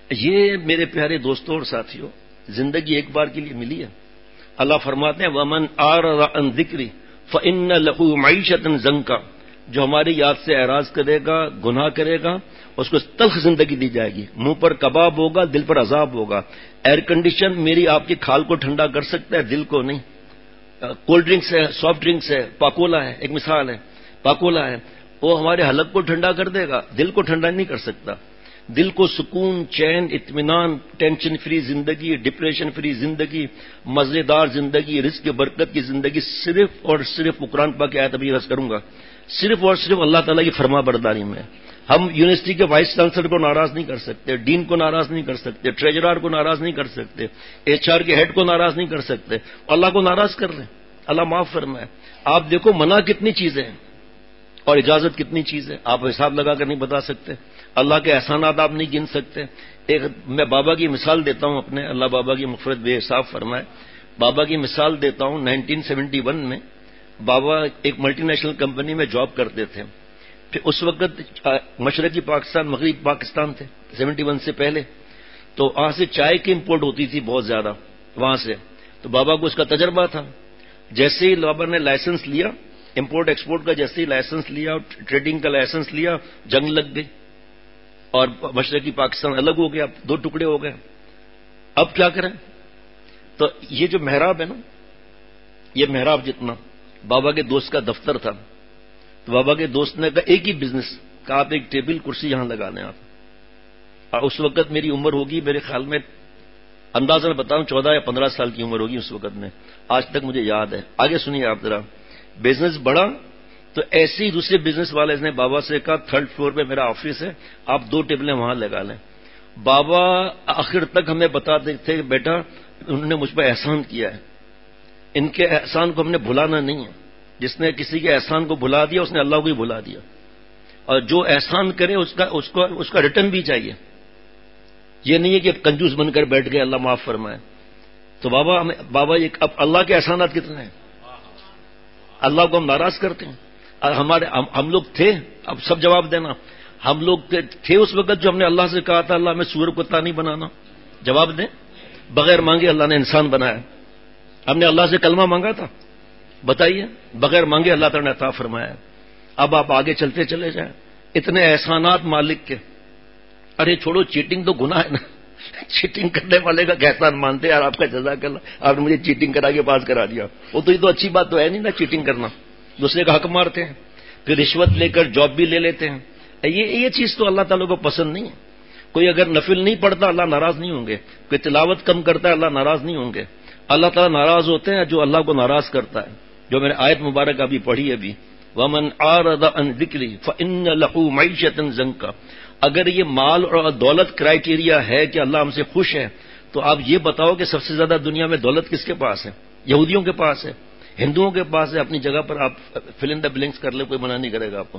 یہ میرے پیارے دوستوں اور ساتھیوں، زندگی ایک بار کے لیے ملی ہے۔ اللہ فرماتے ہیں وَمَنْ أَعْرَضَ عَنْ ذِكْرِي فَإِنَّ لَهُ مَعِيشَةً ضَنْكًا، جو ہماری یاد سے اعراض کرے گا، گناہ کرے گا، اس کو تلخ زندگی دی جائے گی، منہ پر کباب ہوگا، دل پر عذاب ہوگا۔ ایئر کنڈیشن میری آپ کی کھال کو ٹھنڈا کر سکتا ہے، دل کو نہیں۔ کولڈ ڈرنکس ہے، سافٹ ڈرنکس ہے، پاکولا ہے، ایک مثال ہے، پاکولا ہے، وہ ہمارے حلق کو ٹھنڈا کر دے گا، دل کو ٹھنڈا نہیں کر سکتا۔ دل کو سکون، چین، اطمینان، ٹینشن فری زندگی، ڈپریشن فری زندگی، مزیدار زندگی، رزق برکت کی زندگی صرف اور صرف قرآن پاک کی آیت ابھی عرض کروں گا، صرف اور صرف اللہ تعالیٰ کی فرما برداری میں۔ ہم یونیورسٹی کے وائس چانسلر کو ناراض نہیں کر سکتے، ڈین کو ناراض نہیں کر سکتے، ٹریجرار کو ناراض نہیں کر سکتے، ایچ آر کے ہیڈ کو ناراض نہیں کر سکتے، اللہ کو ناراض کر لیں، اللہ معاف فرمائے۔ آپ دیکھو منع کتنی چیزیں ہیں اور اجازت کتنی چیز ہے، آپ حساب لگا کر نہیں بتا سکتے، اللہ کے احسانات آپ نہیں گن سکتے۔ ایک میں بابا کی مثال دیتا ہوں اپنے، اللہ بابا کی مغفرت بے حساب فرمائے، بابا کی مثال دیتا ہوں۔ نائنٹین سیونٹی ون میں بابا ایک ملٹی نیشنل کمپنی میں جاب کرتے تھے، پھر اس وقت مشرقی پاکستان مغربی پاکستان تھے سیونٹی ون سے پہلے، تو وہاں سے چائے کی امپورٹ ہوتی تھی بہت زیادہ وہاں سے، تو بابا کو اس کا تجربہ تھا۔ جیسے ہی بابا نے لائسنس لیا امپورٹ ایکسپورٹ کا، جیسے ہی لائسنس لیا، ٹریڈنگ کا لائسنس لیا، جنگ لگ گئی اور مشرقی پاکستان الگ ہو گیا، دو ٹکڑے ہو گئے۔ اب کیا کریں؟ تو یہ جو محراب ہے نا، یہ محراب جتنا بابا کے دوست کا دفتر تھا، تو بابا کے دوست نے کہا ایک ہی بزنس، کہا آپ ایک ٹیبل کرسی یہاں لگا لیں آپ۔ اور اس وقت میری عمر ہوگی میرے خیال میں، اندازہ میں بتاؤں چودہ یا پندرہ سال کی عمر ہوگی اس وقت میں، آج تک مجھے یاد ہے۔ آگے سنیے آپ ذرا، بزنس بڑا تو ایسے ہی دوسرے بزنس والے نے بابا سے کہا تھرڈ فلور پہ میرا آفس ہے، آپ دو ٹیبلیں وہاں لگا لیں۔ بابا آخر تک ہمیں بتاتے تھے کہ بیٹا انہوں نے مجھ پہ احسان کیا ہے، ان کے احسان کو ہم نے بھلانا نہیں ہے، جس نے کسی کے احسان کو بھلا دیا اس نے اللہ کو ہی بھلا دیا، اور جو احسان کرے اس کا اس کو اس کا ریٹرن بھی چاہیے، یہ نہیں ہے کہ کنجوس بن کر بیٹھ گئے اللہ معاف فرمائے۔ تو بابا ہمیں بابا یہ اب اللہ کے احسانات کتنے ہیں، اللہ کو ہم ناراض کرتے ہیں۔ ہمارے ہم, ہم لوگ تھے، اب سب جواب دینا، ہم لوگ تھے اس وقت جو ہم نے اللہ سے کہا تھا اللہ ہمیں سور کتا نہیں بنانا، جواب دیں، بغیر مانگے اللہ نے انسان بنایا۔ ہم نے اللہ سے کلمہ مانگا تھا، بتائیے، بغیر مانگے اللہ تعالیٰ نے عطا فرمایا۔ اب آپ آگے چلتے چلے جائیں، اتنے احسانات مالک کے۔ ارے چھوڑو، چیٹنگ تو گناہ ہے نا، چیٹنگ کرنے والے کا احسان مانتے یار آپ کا جزاک اللہ، آپ نے مجھے چیٹنگ کرا کے پاس کرا دیا، وہ تو یہ تو اچھی بات تو ہے نہیں نا، چیٹنگ کرنا، دوسرے کا حق مارتے ہیں، پھر رشوت لے کر جاب بھی لے لیتے ہیں، یہ یہ چیز تو اللہ تعالیٰ کو پسند نہیں ہے۔ کوئی اگر نفل نہیں پڑھتا اللہ ناراض نہیں ہوں گے، کوئی تلاوت کم کرتا ہے اللہ ناراض نہیں ہوں گے، اللہ تعالیٰ ناراض ہوتے ہیں جو اللہ کو ناراض کرتا ہے، جو میں نے آیت مبارک ابھی پڑھی ابھی، وَمَنْ أَعْرَضَ عَنْ ذِكْرِي فَإِنَّ لَهُ مَعِيشَةً ضَنْكًا۔ اگر یہ مال اور دولت کرائیٹیریا ہے کہ اللہ ہم سے خوش ہے، تو آپ یہ بتاؤ کہ سب سے زیادہ دنیا میں دولت کس کے پاس ہے؟ یہودیوں کے پاس ہے، ہندوؤں کے پاس ہے، اپنی جگہ پر آپ فل ان دا بلینکس کر لیں، کوئی منع نہیں کرے گا آپ کو۔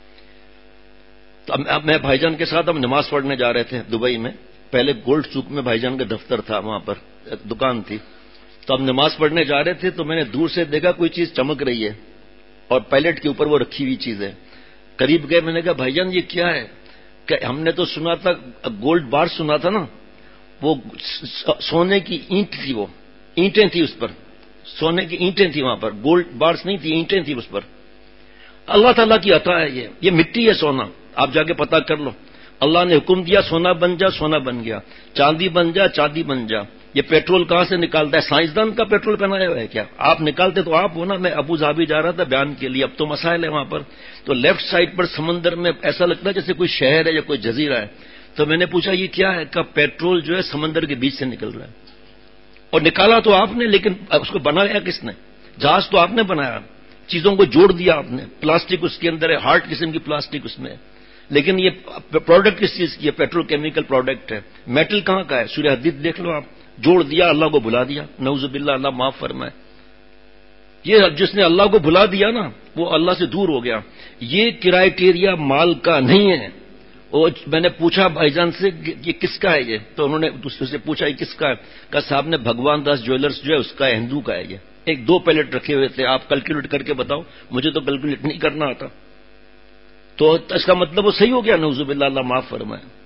تو اب میں بھائی جان کے ساتھ ہم نماز پڑھنے جا رہے تھے دبئی میں، پہلے گولڈ چوک میں بھائی جان کا دفتر تھا، وہاں پر دکان تھی، تو ہم نماز پڑھنے جا رہے تھے، تو میں نے دور سے دیکھا کوئی چیز چمک رہی ہے اور پائلٹ کے اوپر وہ رکھی ہوئی چیز ہے، قریب گئے، میں نے کہا بھائی جان یہ کیا ہے؟ کہ ہم نے تو سنا تھا گولڈ بار سنا تھا نا، وہ سونے کی اینٹ تھی، وہ اینٹیں تھی اس پر، سونے کی اینٹیں تھی وہاں پر، گولڈ بارس نہیں تھی، اینٹیں تھی اس پر۔ اللہ تعالیٰ کی عطا ہے یہ یہ مٹی ہے سونا، آپ جا کے پتہ کر لو، اللہ نے حکم دیا سونا بن جا، سونا بن گیا، چاندی بن جا، چاندی بن جا۔ یہ پیٹرول کہاں سے نکالتا ہے؟ سائنسدان کا پیٹرول بنایا ہوا ہے کیا؟ آپ نکالتے تو آپ ہو نا۔ میں ابو ظہبی جا رہا تھا بیان کے لیے، اب تو مسائل ہے وہاں پر، تو لیفٹ سائڈ پر سمندر میں ایسا لگتا ہے جیسے کوئی شہر ہے یا کوئی جزیرہ ہے، تو میں نے پوچھا یہ کیا ہے؟ کہ پیٹرول جو ہے سمندر کے بیچ سے نکل رہا ہے، اور نکالا تو آپ نے، لیکن اس کو بنایا کس نے؟ جہاز تو آپ نے بنایا، چیزوں کو جوڑ دیا آپ نے، پلاسٹک اس کے اندر ہے، ہارڈ قسم کی پلاسٹک اس میں، لیکن یہ پروڈکٹ کس چیز کی ہے؟ پیٹرو کیمیکل پروڈکٹ ہے۔ میٹل کہاں کا ہے؟ سورہ حدید دیکھ لو آپ، جوڑ دیا، اللہ کو بھلا دیا، نعوذ باللہ، اللہ معاف فرمائے۔ یہ جس نے اللہ کو بھلا دیا نا وہ اللہ سے دور ہو گیا۔ یہ کرائیٹیریا مال کا نہیں ہے۔ اور میں نے پوچھا بھائی جان سے یہ کس کا ہے؟ یہ تو انہوں نے دوسرے سے پوچھا یہ کس کا ہے؟ کہا صاحب نے بھگوان داس جویلرز جو ہے اس کا ہے، ہندو کا ہے یہ۔ ایک دو پیلٹ رکھے ہوئے تھے، آپ کیلکولیٹ کر کے بتاؤ، مجھے تو کیلکولیٹ نہیں کرنا آتا۔ تو اس کا مطلب وہ صحیح ہو گیا، نعوذ باللہ، اللہ معاف فرمائے۔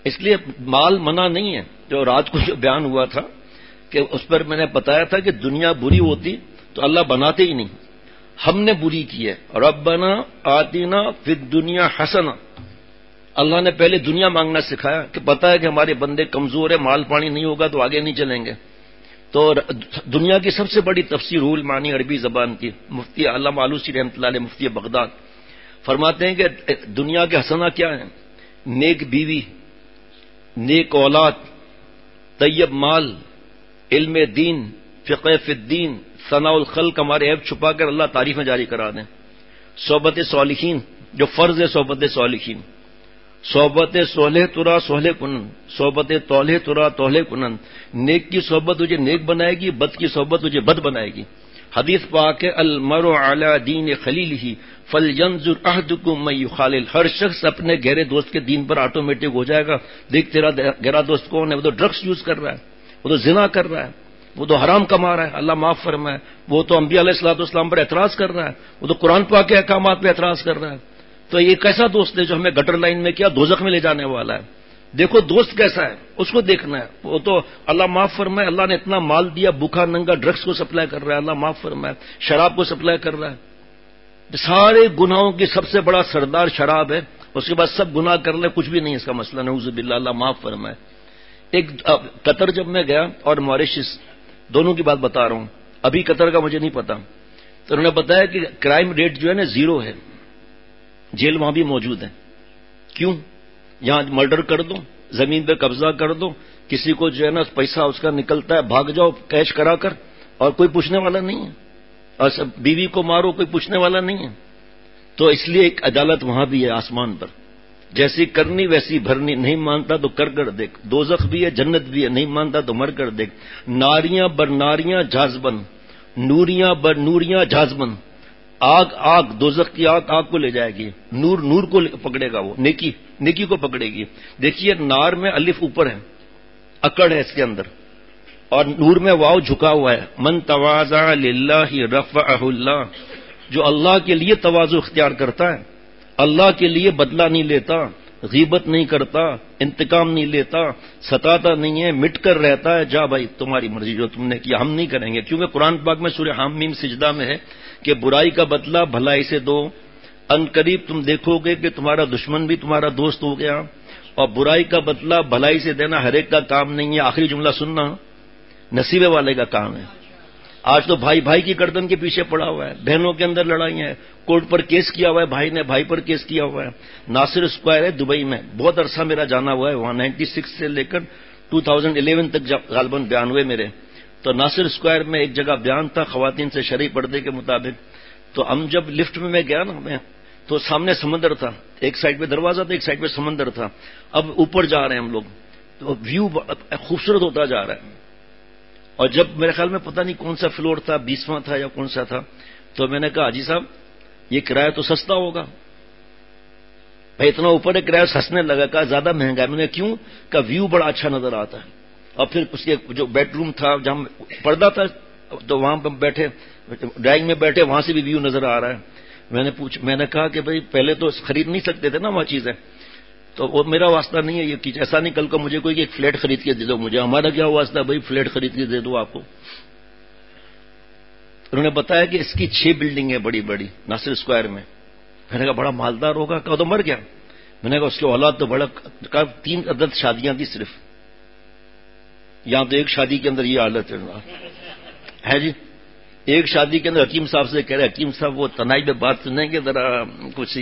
اس لیے مال منع نہیں ہے. جو رات کو جو بیان ہوا تھا کہ اس پر میں نے بتایا تھا کہ دنیا بری ہوتی تو اللہ بناتے ہی نہیں. ہم نے بری کی ہے. ربنا آتنا فی الدنیا حسنہ. اللہ نے پہلے دنیا مانگنا سکھایا کہ پتہ ہے کہ ہمارے بندے کمزور ہیں, مال پانی نہیں ہوگا تو آگے نہیں چلیں گے. تو دنیا کی سب سے بڑی تفسیر روح المعانی عربی زبان کی مفتی علامہ آلوسی رحمۃ اللہ علیہ مفتی بغداد فرماتے ہیں کہ دنیا کے حسنہ کیا ہیں؟ نیک بیوی, نیک اولاد, طیب مال, علم دین, فقہ فی الدین, ثناء الخلق, ہمارے عیب چھپا کر اللہ تعریفیں جاری کرا دیں. صحبت صالحین, جو فرض ہے صحبت صالحین. صحبت صالح ترا صالح کنن, صحبت طالح ترا طالح کنن. نیک کی صحبت تجھے نیک بنائے گی, بد کی صحبت تجھے بد بنائے گی. حدیث پاک ہے المرء علی دین خلیلہ فلینظر احدکم من یخالل. ہر شخص اپنے گہرے دوست کے دین پر آٹومیٹک ہو جائے گا. دیکھ تیرا گہرا دوست کون ہے؟ وہ تو ڈرگس یوز کر رہا ہے, وہ تو زنا کر رہا ہے, وہ تو حرام کما رہا ہے, اللہ معاف فرمائے. وہ تو انبیاء علیہ الصلوۃ والسلام پر اعتراض کر رہا ہے, وہ تو قرآن پاک کے احکامات پہ اعتراض کر رہا ہے. تو یہ کیسا دوست ہے جو ہمیں گٹر لائن میں کیا دوزخ میں لے جانے والا ہے؟ دیکھو دوست کیسا ہے, اس کو دیکھنا ہے. وہ تو اللہ معاف فرمائے, اللہ نے اتنا مال دیا, بھوکا ننگا ڈرگس کو سپلائی کر رہا ہے, اللہ معاف فرمائے, شراب کو سپلائی کر رہا ہے. سارے گناہوں کی سب سے بڑا سردار شراب ہے, اس کے بعد سب گناہ کر لے, کچھ بھی نہیں اس کا مسئلہ, نعوذ باللہ, اللہ معاف فرمائے. ایک قطر جب میں گیا اور ماریشس دونوں کی بات بتا رہا ہوں, ابھی قطر کا مجھے نہیں پتا, تو انہوں نے بتایا کہ کرائم ریٹ جو ہے نا زیرو ہے, جیل وہاں بھی موجود ہے. کیوں؟ یہاں مرڈر کر دو, زمین پہ قبضہ کر دو, کسی کو جو ہے نا پیسہ اس کا نکلتا ہے, بھاگ جاؤ کیش کرا کر, اور کوئی پوچھنے والا نہیں ہے, اور بیوی کو مارو, کوئی پوچھنے والا نہیں ہے. تو اس لیے ایک عدالت وہاں بھی ہے آسمان پر, جیسی کرنی ویسی بھرنی. نہیں مانتا تو کر کر دیکھ, دوزخ بھی ہے جنت بھی ہے, نہیں مانتا تو مر کر دیکھ. ناریاں بر ناریاں جھازبن, نوریاں بر نوریاں جھازبن. آگ آگ, دوزخ کی آگ آگ کو لے جائے گی, نور نور کو پکڑے گا, وہ نیکی نیکی کو پکڑے گی. دیکھیے نار میں الف اوپر ہے, اکڑ ہے اس کے اندر, اور نور میں واو جھکا ہوا ہے. من تواضع للہ رفعہ اللہ. جو اللہ کے لیے تواضع اختیار کرتا ہے, اللہ کے لیے بدلہ نہیں لیتا, غیبت نہیں کرتا, انتقام نہیں لیتا, ستاتا نہیں ہے, مٹ کر رہتا ہے, جا بھائی تمہاری مرضی, جو تم نے کیا ہم نہیں کریں گے. کیونکہ قرآن پاک میں سورہ حامیم سجدہ میں ہے کہ برائی کا بدلہ بھلائی سے دو, ان قریب تم دیکھو گے کہ تمہارا دشمن بھی تمہارا دوست ہو گیا. اور برائی کا بدلہ بھلائی سے دینا ہر ایک کا کام نہیں ہے. آخری جملہ سننا, نصیبے والے کا کام ہے. آج تو بھائی بھائی کی گردن کے پیچھے پڑا ہوا ہے, بہنوں کے اندر لڑائیاں ہیں, کورٹ پر کیس کیا ہوا ہے, بھائی نے بھائی پر کیس کیا ہوا ہے. ناصر اسکوائر ہے دبئی میں, بہت عرصہ میرا جانا ہوا ہے وہاں, نائنٹی سکس سے لے کر ٹو تھاؤزینڈ الیون تک غالباً بیان ہوئے میرے. تو ناصر اسکوائر میں ایک جگہ بیان تھا خواتین سے شرعی پردے کے مطابق. تو ہم جب لفٹ میں میں گیا نا, میں تو سامنے سمندر تھا, ایک سائڈ پہ دروازہ تھا, ایک سائڈ پہ سمندر تھا. اب اوپر جا رہے ہیں ہم لوگ, تو ویو خوبصورت ہوتا جا رہا ہے. اور جب میرے خیال میں پتہ نہیں کون سا فلور تھا, بیسواں تھا یا کون سا تھا, تو میں نے کہا حاجی صاحب یہ کرایہ تو سستا ہوگا. بھائی اتنا اوپر ہے, کرایہ ہنسنے لگا, کہا زیادہ مہنگا ہے. میں نے کیوں؟ کہا ویو بڑا اچھا نظر آتا ہے. اور پھر اس کے جو بیڈ روم تھا جہاں پردہ تھا, تو وہاں پہ بیٹھے, ڈرائنگ میں بیٹھے, وہاں سے بھی ویو نظر آ رہا ہے. میں نے پوچھ میں نے کہا کہ بھائی پہلے تو خرید نہیں سکتے تھے نا وہاں چیزیں, تو وہ میرا واسطہ نہیں ہے یہ چیز. ایسا نہیں کل کو مجھے کوئی ایک فلیٹ خرید کے دے دو, مجھے ہمارا کیا واسطہ بھائی فلیٹ خرید کے دے دو آپ کو. انہوں نے بتایا کہ اس کی چھ بلڈنگیں بڑی بڑی ناصر اسکوائر میں. میں نے کہا بڑا مالدار ہوگا, کہا تو مر گیا. میں نے کہا اس کے اولاد تو بڑا, کہا تین عدد شادیاں تھی صرف, یہاں تو ایک شادی کے اندر یہ حالت ہے جی. ایک شادی کے اندر حکیم صاحب سے کہہ رہے حکیم صاحب وہ تنہائی میں بات سنیں گے ذرا, کچھ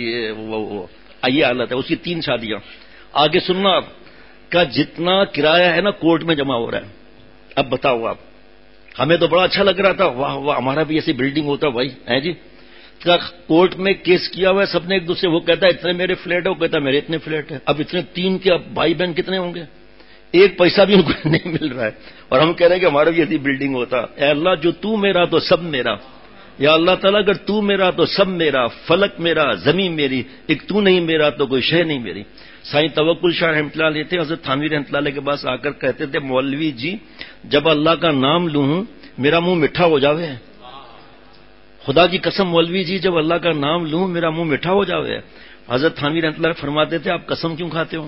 یہ حالت ہے. اس کی تین شادیاں. آگے سننا آپ کا, جتنا کرایہ ہے نا کورٹ میں جمع ہو رہا ہے. اب بتاؤ آپ, ہمیں تو بڑا اچھا لگ رہا تھا, واہ واہ ہمارا بھی ایسی بلڈنگ ہوتا بھائی ہے جی. کورٹ میں کیس کیا ہوا ہے سب نے ایک دوسرے, وہ کہتا ہے اتنے میرے فلیٹ ہے, وہ کہتا ہے میرے اتنے فلیٹ ہے. اب اتنے تین کے بھائی بہن کتنے ہوں گے, ایک پیسہ بھی ان کو نہیں مل رہا ہے, اور ہم کہہ رہے ہیں کہ ہمارا بھی ایسی بلڈنگ ہوتا. اے اللہ جو تو میرا تو سب میرا, یا اللہ تعالیٰ اگر تو میرا تو سب میرا, فلک میرا زمین میری, ایک تو نہیں میرا تو کوئی شے نہیں میری. سائیں توکل شاہ رحمۃ اللہ علیہ تھے, حضرت تھانوی رحمۃ اللہ علیہ کے پاس آ کر کہتے تھے مولوی جی جب اللہ کا نام لوں میرا منہ میٹھا ہو جاوے. خدا کی قسم مولوی جی جب اللہ کا نام لوں میرا منہ میٹھا ہو جاوے. حضرت تھانوی رحمۃ اللہ فرماتے تھے آپ قسم کیوں کھاتے ہو,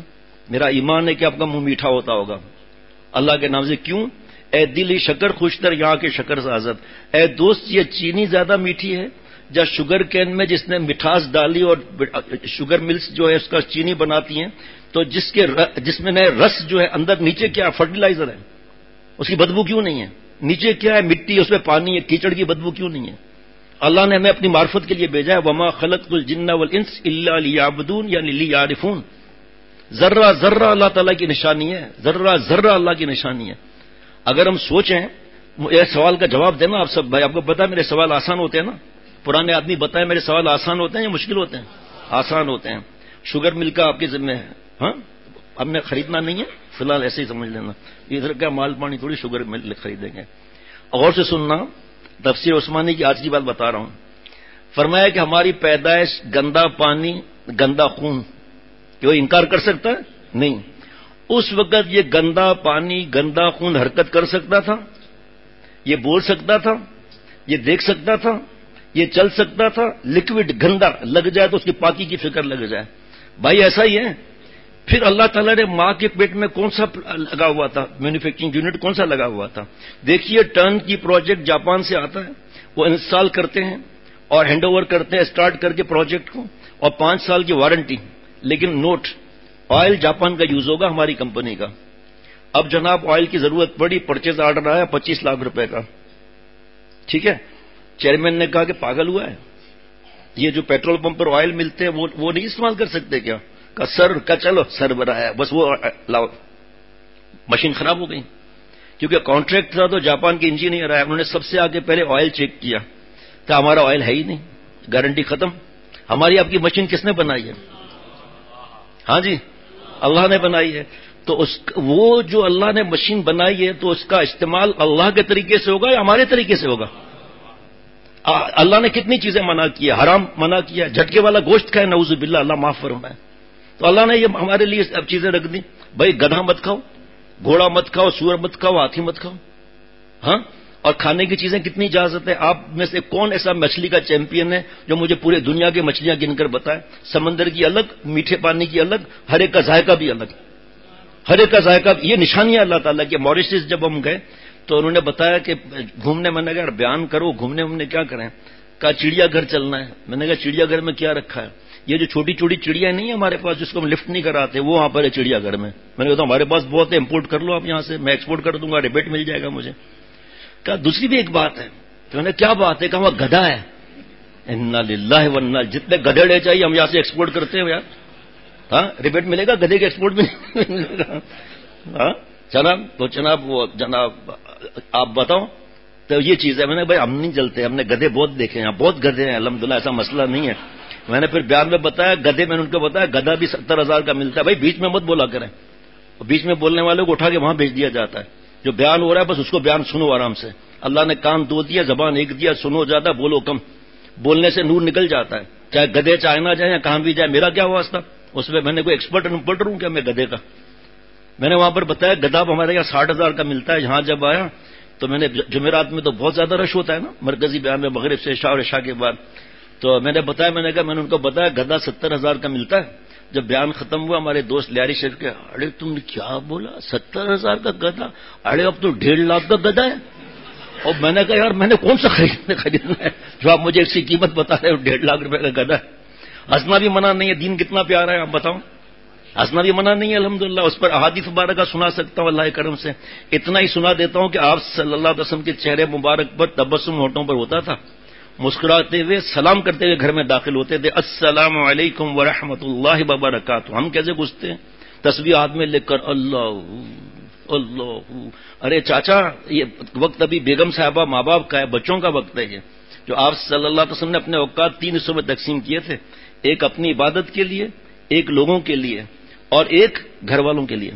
میرا ایمان ہے کہ آپ کا منہ میٹھا ہوتا ہوگا اللہ کے نام سے. کیوں؟ اے دلی شکر خوشتر یہاں کے شکر سے آزاد. اے دوست یہ چینی زیادہ میٹھی ہے یا شوگر کین میں جس نے مٹھاس ڈالی اور شوگر ملز جو ہے اس کا چینی بناتی ہیں تو جس کے جس میں نئے رس جو ہے اندر نیچے کیا فرٹیلائزر ہے اس کی بدبو کیوں نہیں ہے؟ نیچے کیا ہے؟ مٹی، اس میں پانی ہے، کیچڑ کی بدبو کیوں نہیں ہے؟ اللہ نے ہمیں اپنی معرفت کے لیے بھیجا ہے. وما خلقت الجن والانس الا لیعبدون یعنی لیعرفون. ذرہ ذرہ اللہ تعالیٰ کی نشانی ہے، ذرہ ذرہ اللہ کی نشانی ہے. اگر ہم سوچیں یہ سوال کا جواب دینا آپ سب بھائی، آپ کو پتا میرے سوال آسان ہوتے ہیں نا؟ پرانے آدمی بتائیں میرے سوال آسان ہوتے ہیں یا مشکل ہوتے ہیں؟ آسان ہوتے ہیں. شوگر مل کا آپ کے ذمہ ہے، ہاں ہم نے خریدنا نہیں ہے فی الحال، ایسے ہی سمجھ لینا. ادھر کا مال پانی تھوڑی شوگر مل خریدیں گے. غور سے سننا، تفسیر عثمانی کی آج کی بات بتا رہا ہوں. فرمایا کہ ہماری پیدائش گندا پانی گندا خون، کہ وہ انکار کر سکتا ہے؟ نہیں. اس وقت یہ گندا پانی گندا خون حرکت کر سکتا تھا، یہ بول سکتا تھا، یہ دیکھ سکتا تھا، یہ چل سکتا تھا. لکوڈ گندا لگ جائے تو اس کی پاکی کی فکر لگ جائے. بھائی ایسا ہی ہے. پھر اللہ تعالیٰ نے ماں کے پیٹ میں کون سا لگا ہوا تھا؟ مینوفیکچرنگ یونٹ کون سا لگا ہوا تھا؟ دیکھیے ٹرن کی پروجیکٹ جاپان سے آتا ہے، وہ انسٹال کرتے ہیں اور ہینڈ اوور کرتے ہیں اسٹارٹ کر کے پروجیکٹ کو، اور پانچ سال کی وارنٹی. لیکن نوٹ آئل جاپان کا یوز ہوگا ہماری کمپنی کا. اب جناب آئل کی ضرورت پڑی، پرچیز آرڈر آیا پچیس لاکھ روپے کا. ٹھیک ہے، چیئرمین نے کہا کہ پاگل ہوا ہے، یہ جو پیٹرول پمپ پر آئل ملتے ہیں وہ وہ نہیں استعمال کر سکتے کیا؟ کہ سر کا چلو سر برایا بس وہ لاؤ. مشین خراب ہو گئی کیونکہ کانٹریکٹ تھا تو جاپان کے انجینئر آیا، انہوں نے سب سے آگے پہلے آئل چیک کیا کہ ہمارا آئل ہے ہی نہیں، گارنٹی ختم. ہماری آپ کی مشین کس نے بنائی ہے؟ ہاں جی اللہ نے بنائی ہے. تو اس وہ جو اللہ نے مشین بنائی ہے تو اس کا استعمال اللہ کے طریقے سے ہوگا یا ہمارے طریقے سے ہوگا؟ اللہ نے کتنی چیزیں منع کی ہے، حرام منع کیا، جھٹکے والا گوشت کھائے نعوذ باللہ، اللہ معاف فرمائے. تو اللہ نے یہ ہمارے لیے اب چیزیں رکھ دی. بھائی گدھا مت کھاؤ، گھوڑا مت کھاؤ، سور مت کھاؤ، ہاتھی مت کھاؤ. ہاں اور کھانے کی چیزیں کتنی اجازت ہے؟ آپ میں سے کون ایسا مچھلی کا چیمپئن ہے جو مجھے پورے دنیا کی مچھلیاں گن کر بتائے؟ سمندر کی الگ، میٹھے پانی کی الگ، ہر ایک کا ذائقہ بھی الگ، ہر ایک کا ذائقہ. یہ نشانی ہے اللہ تعالیٰ کی. موریشس جب ہم گئے تو انہوں نے بتایا کہ گھومنے، میں نے کہا بیان کرو گھومنے ہم نے کیا کریں؟ کہا چڑیا گھر چلنا ہے. میں نے کہا چڑیا گھر میں کیا رکھا ہے؟ یہ جو چھوٹی چھوٹی چڑیا نہیں ہمارے پاس جس کو ہم لفٹ نہیں کراتے وہ وہاں پر ہے چڑیا گھر میں. میں نے کہا ہمارے پاس بہت ہے، امپورٹ کر لو آپ یہاں سے، میں ایکسپورٹ کر دوں گا، ریبیٹ مل جائے گا مجھے. کہا دوسری بھی ایک بات ہے. تو میں نے کیا بات ہے؟ کہا وہ گدھا ہے. انا للہ و انا، جتنے گدھے لے چاہیے ہم یہاں سے ایکسپورٹ کرتے ہیں یار. ہاں ریبیٹ ملے گا، گدھے کے ایکسپورٹ میں ملے گا. ہاں جناب تو جناب وہ جناب آپ بتاؤ تو یہ چیز ہے. میں نے بھائی ہم نہیں چلتے، ہم نے گدھے بہت دیکھے ہیں، بہت گدھے ہیں الحمدللہ، ایسا مسئلہ نہیں ہے. میں نے پھر بیان میں بتایا گدھے، میں نے ان کو بتایا گدھا بھی ستر ہزار کا ملتا ہے. بھائی بیچ میں مت بولا کریں، بیچ میں بولنے والوں کو اٹھا کے وہاں بھیج دیا جاتا ہے. جو بیان ہو رہا ہے بس اس کو بیان سنو آرام سے. اللہ نے کان دو دیا، زبان ایک دیا، سنو زیادہ بولو کم. بولنے سے نور نکل جاتا ہے، چاہے گدھے چاہے نہ جائیں یا کہاں بھی جائے. میرا کیا واسطہ اس میں؟ میں نے کوئی ایکسپرٹ امپورٹر ہوں کیا میں گدھے کا؟ میں نے وہاں پر بتایا گدھا ہمارے یہاں ساٹھ ہزار کا ملتا ہے. یہاں جب آیا تو میں نے جمعرات میں تو بہت زیادہ رش ہوتا ہے نا مرکزی بیان میں، مغرب سے عشاء اور عشاء کے بعد. تو میں نے بتایا، میں نے کہا میں نے ان کو بتایا گدھا ستر ہزار کا ملتا ہے. جب بیان ختم ہوا ہمارے دوست لیاری شریف کے، ارے تم نے کیا بولا ستر ہزار کا گدھا؟ ارے اب تو ڈیڑھ لاکھ کا گدھا ہے. اور میں نے کہا یار میں نے کون سا خریدنا خریدنا ہے جو آپ مجھے اس کی قیمت بتا رہے ہو؟ ڈیڑھ لاکھ روپے کا گدھا ہے. ہنسنا بھی منع نہیں ہے، دین کتنا پیارا ہے آپ بتاؤ. ہنسنا بھی منع نہیں ہے الحمدللہ. اس پر احادیث مبارکہ سنا سکتا ہوں اللہ کرم سے. اتنا ہی سنا دیتا ہوں کہ آپ صلی اللہ علیہ وسلم کے چہرے مبارک پر تبسم ہونٹوں پر ہوتا تھا، مسکراتے ہوئے سلام کرتے ہوئے گھر میں داخل ہوتے تھے، السلام علیکم ورحمۃ اللہ وبرکاتہ. ہم کیسے گھستے ہیں تسبیح ہاتھ میں لے کر اللہ اللہ. ارے چاچا یہ وقت ابھی بیگم صاحبہ ماں باپ کا ہے، بچوں کا وقت ہے. یہ جو آپ صلی اللہ علیہ وسلم نے اپنے اوقات تین حصوں میں تقسیم کیے تھے، ایک اپنی عبادت کے لیے، ایک لوگوں کے لیے اور ایک گھر والوں کے لیے.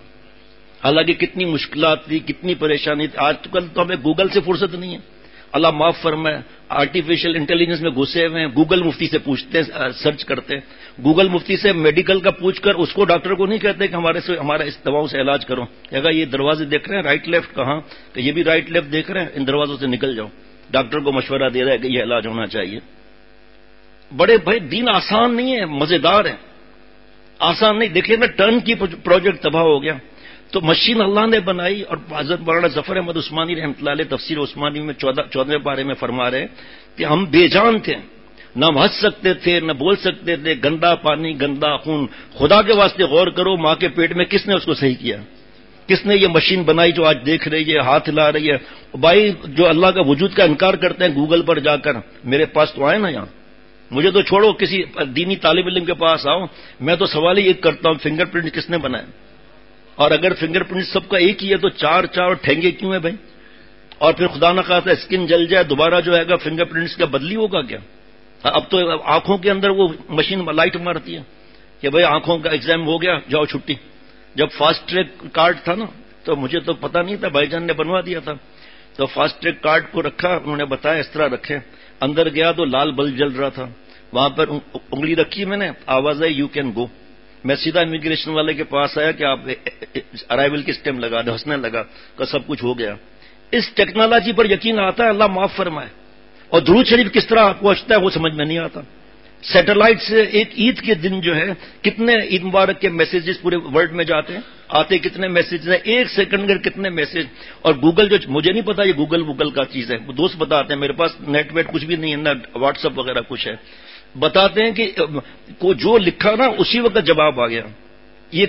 حالانکہ کتنی مشکلات تھی، کتنی پریشانی تھی. آج کل تو ہمیں گوگل سے فرصت نہیں ہے، اللہ معاف فرمائے. آرٹیفیشل انٹیلیجنس میں گھسے ہوئے ہیں، گوگل مفتی سے پوچھتے ہیں، سرچ کرتے ہیں. گوگل مفتی سے میڈیکل کا پوچھ کر اس کو ڈاکٹر کو نہیں کہتے کہ ہمارے سے ہمارا اس دواؤں سے علاج کرو. کہے گا یہ دروازے دیکھ رہے ہیں رائٹ لیفٹ، کہاں کہ یہ بھی رائٹ لیفٹ دیکھ رہے ہیں، ان دروازوں سے نکل جاؤ. ڈاکٹر کو مشورہ دے رہا ہے کہ یہ علاج ہونا چاہیے. بڑے بھائی دین آسان نہیں ہے، مزیدار ہے. آسان نہیں. دیکھیے نا ٹرن کی پروجیکٹ تباہ ہو گیا. تو مشین اللہ نے بنائی. اور حضرت مولانا ظفر احمد عثمانی رحمۃ اللہ علیہ تفسیر عثمانی میں چودہ چودہویں پارے میں فرما رہے کہ ہم بے جان تھے, نہ ہم ہنس سکتے تھے نہ بول سکتے تھے. گندا پانی گندا خون. خدا کے واسطے غور کرو, ماں کے پیٹ میں کس نے اس کو صحیح کیا؟ کس نے یہ مشین بنائی جو آج دیکھ رہی ہے, ہاتھ ہلا رہی ہے؟ بھائی جو اللہ کا وجود کا انکار کرتے ہیں گوگل پر جا کر میرے پاس تو آئے نا یہاں. مجھے تو چھوڑو, کسی دینی طالب علم کے پاس آؤ. میں تو سوال ہی ایک کرتا ہوں, فنگر پرنٹ کس نے بنایا؟ اور اگر فنگر پرنٹ سب کا ایک ہی ہے تو چار چار ٹھینگے کیوں ہیں بھائی؟ اور پھر خدا نہ خواستہ اسکن جل جائے دوبارہ جو ہے گا فنگر پرنٹس کا بدلی ہوگا کیا؟ اب تو آنکھوں کے اندر وہ مشین لائٹ مارتی ہے کہ بھائی آنکھوں کا ایگزام ہو گیا, جاؤ چھٹی. جب فاسٹ ٹریک کارڈ تھا نا تو مجھے تو پتہ نہیں تھا, بھائی جان نے بنوا دیا تھا. تو فاسٹ ٹریک کارڈ کو رکھا, انہوں نے بتایا اس طرح رکھے. اندر گیا تو لال بلب جل رہا تھا. وہاں پر انگلی رکھی میں نے, آواز آئی یو کین گو. میں سیدھا امیگریشن والے کے پاس آیا کہ آپ ارائیول کس ٹائم لگا دے, ہنسنے لگا کہ سب کچھ ہو گیا. اس ٹیکنالوجی پر یقین آتا ہے, اللہ معاف فرمائے. اور درود شریف کس طرح پہنچتا ہے وہ سمجھ میں نہیں آتا. سیٹلائٹ سے ایک عید کے دن جو ہے کتنے عید مبارک کے میسیجز پورے ورلڈ میں جاتے ہیں, آتے کتنے میسیجز ہیں, ایک سیکنڈ کے کتنے میسیج. اور گوگل جو مجھے نہیں پتا یہ گوگل گوگل کا چیز ہے, دوست بتاتے ہیں, میرے پاس نیٹ ویٹ کچھ بھی نہیں ہے, نہ واٹس ایپ وغیرہ کچھ ہے. بتاتے ہیں کہ کو جو لکھا نا اسی وقت جواب آ گیا. یہ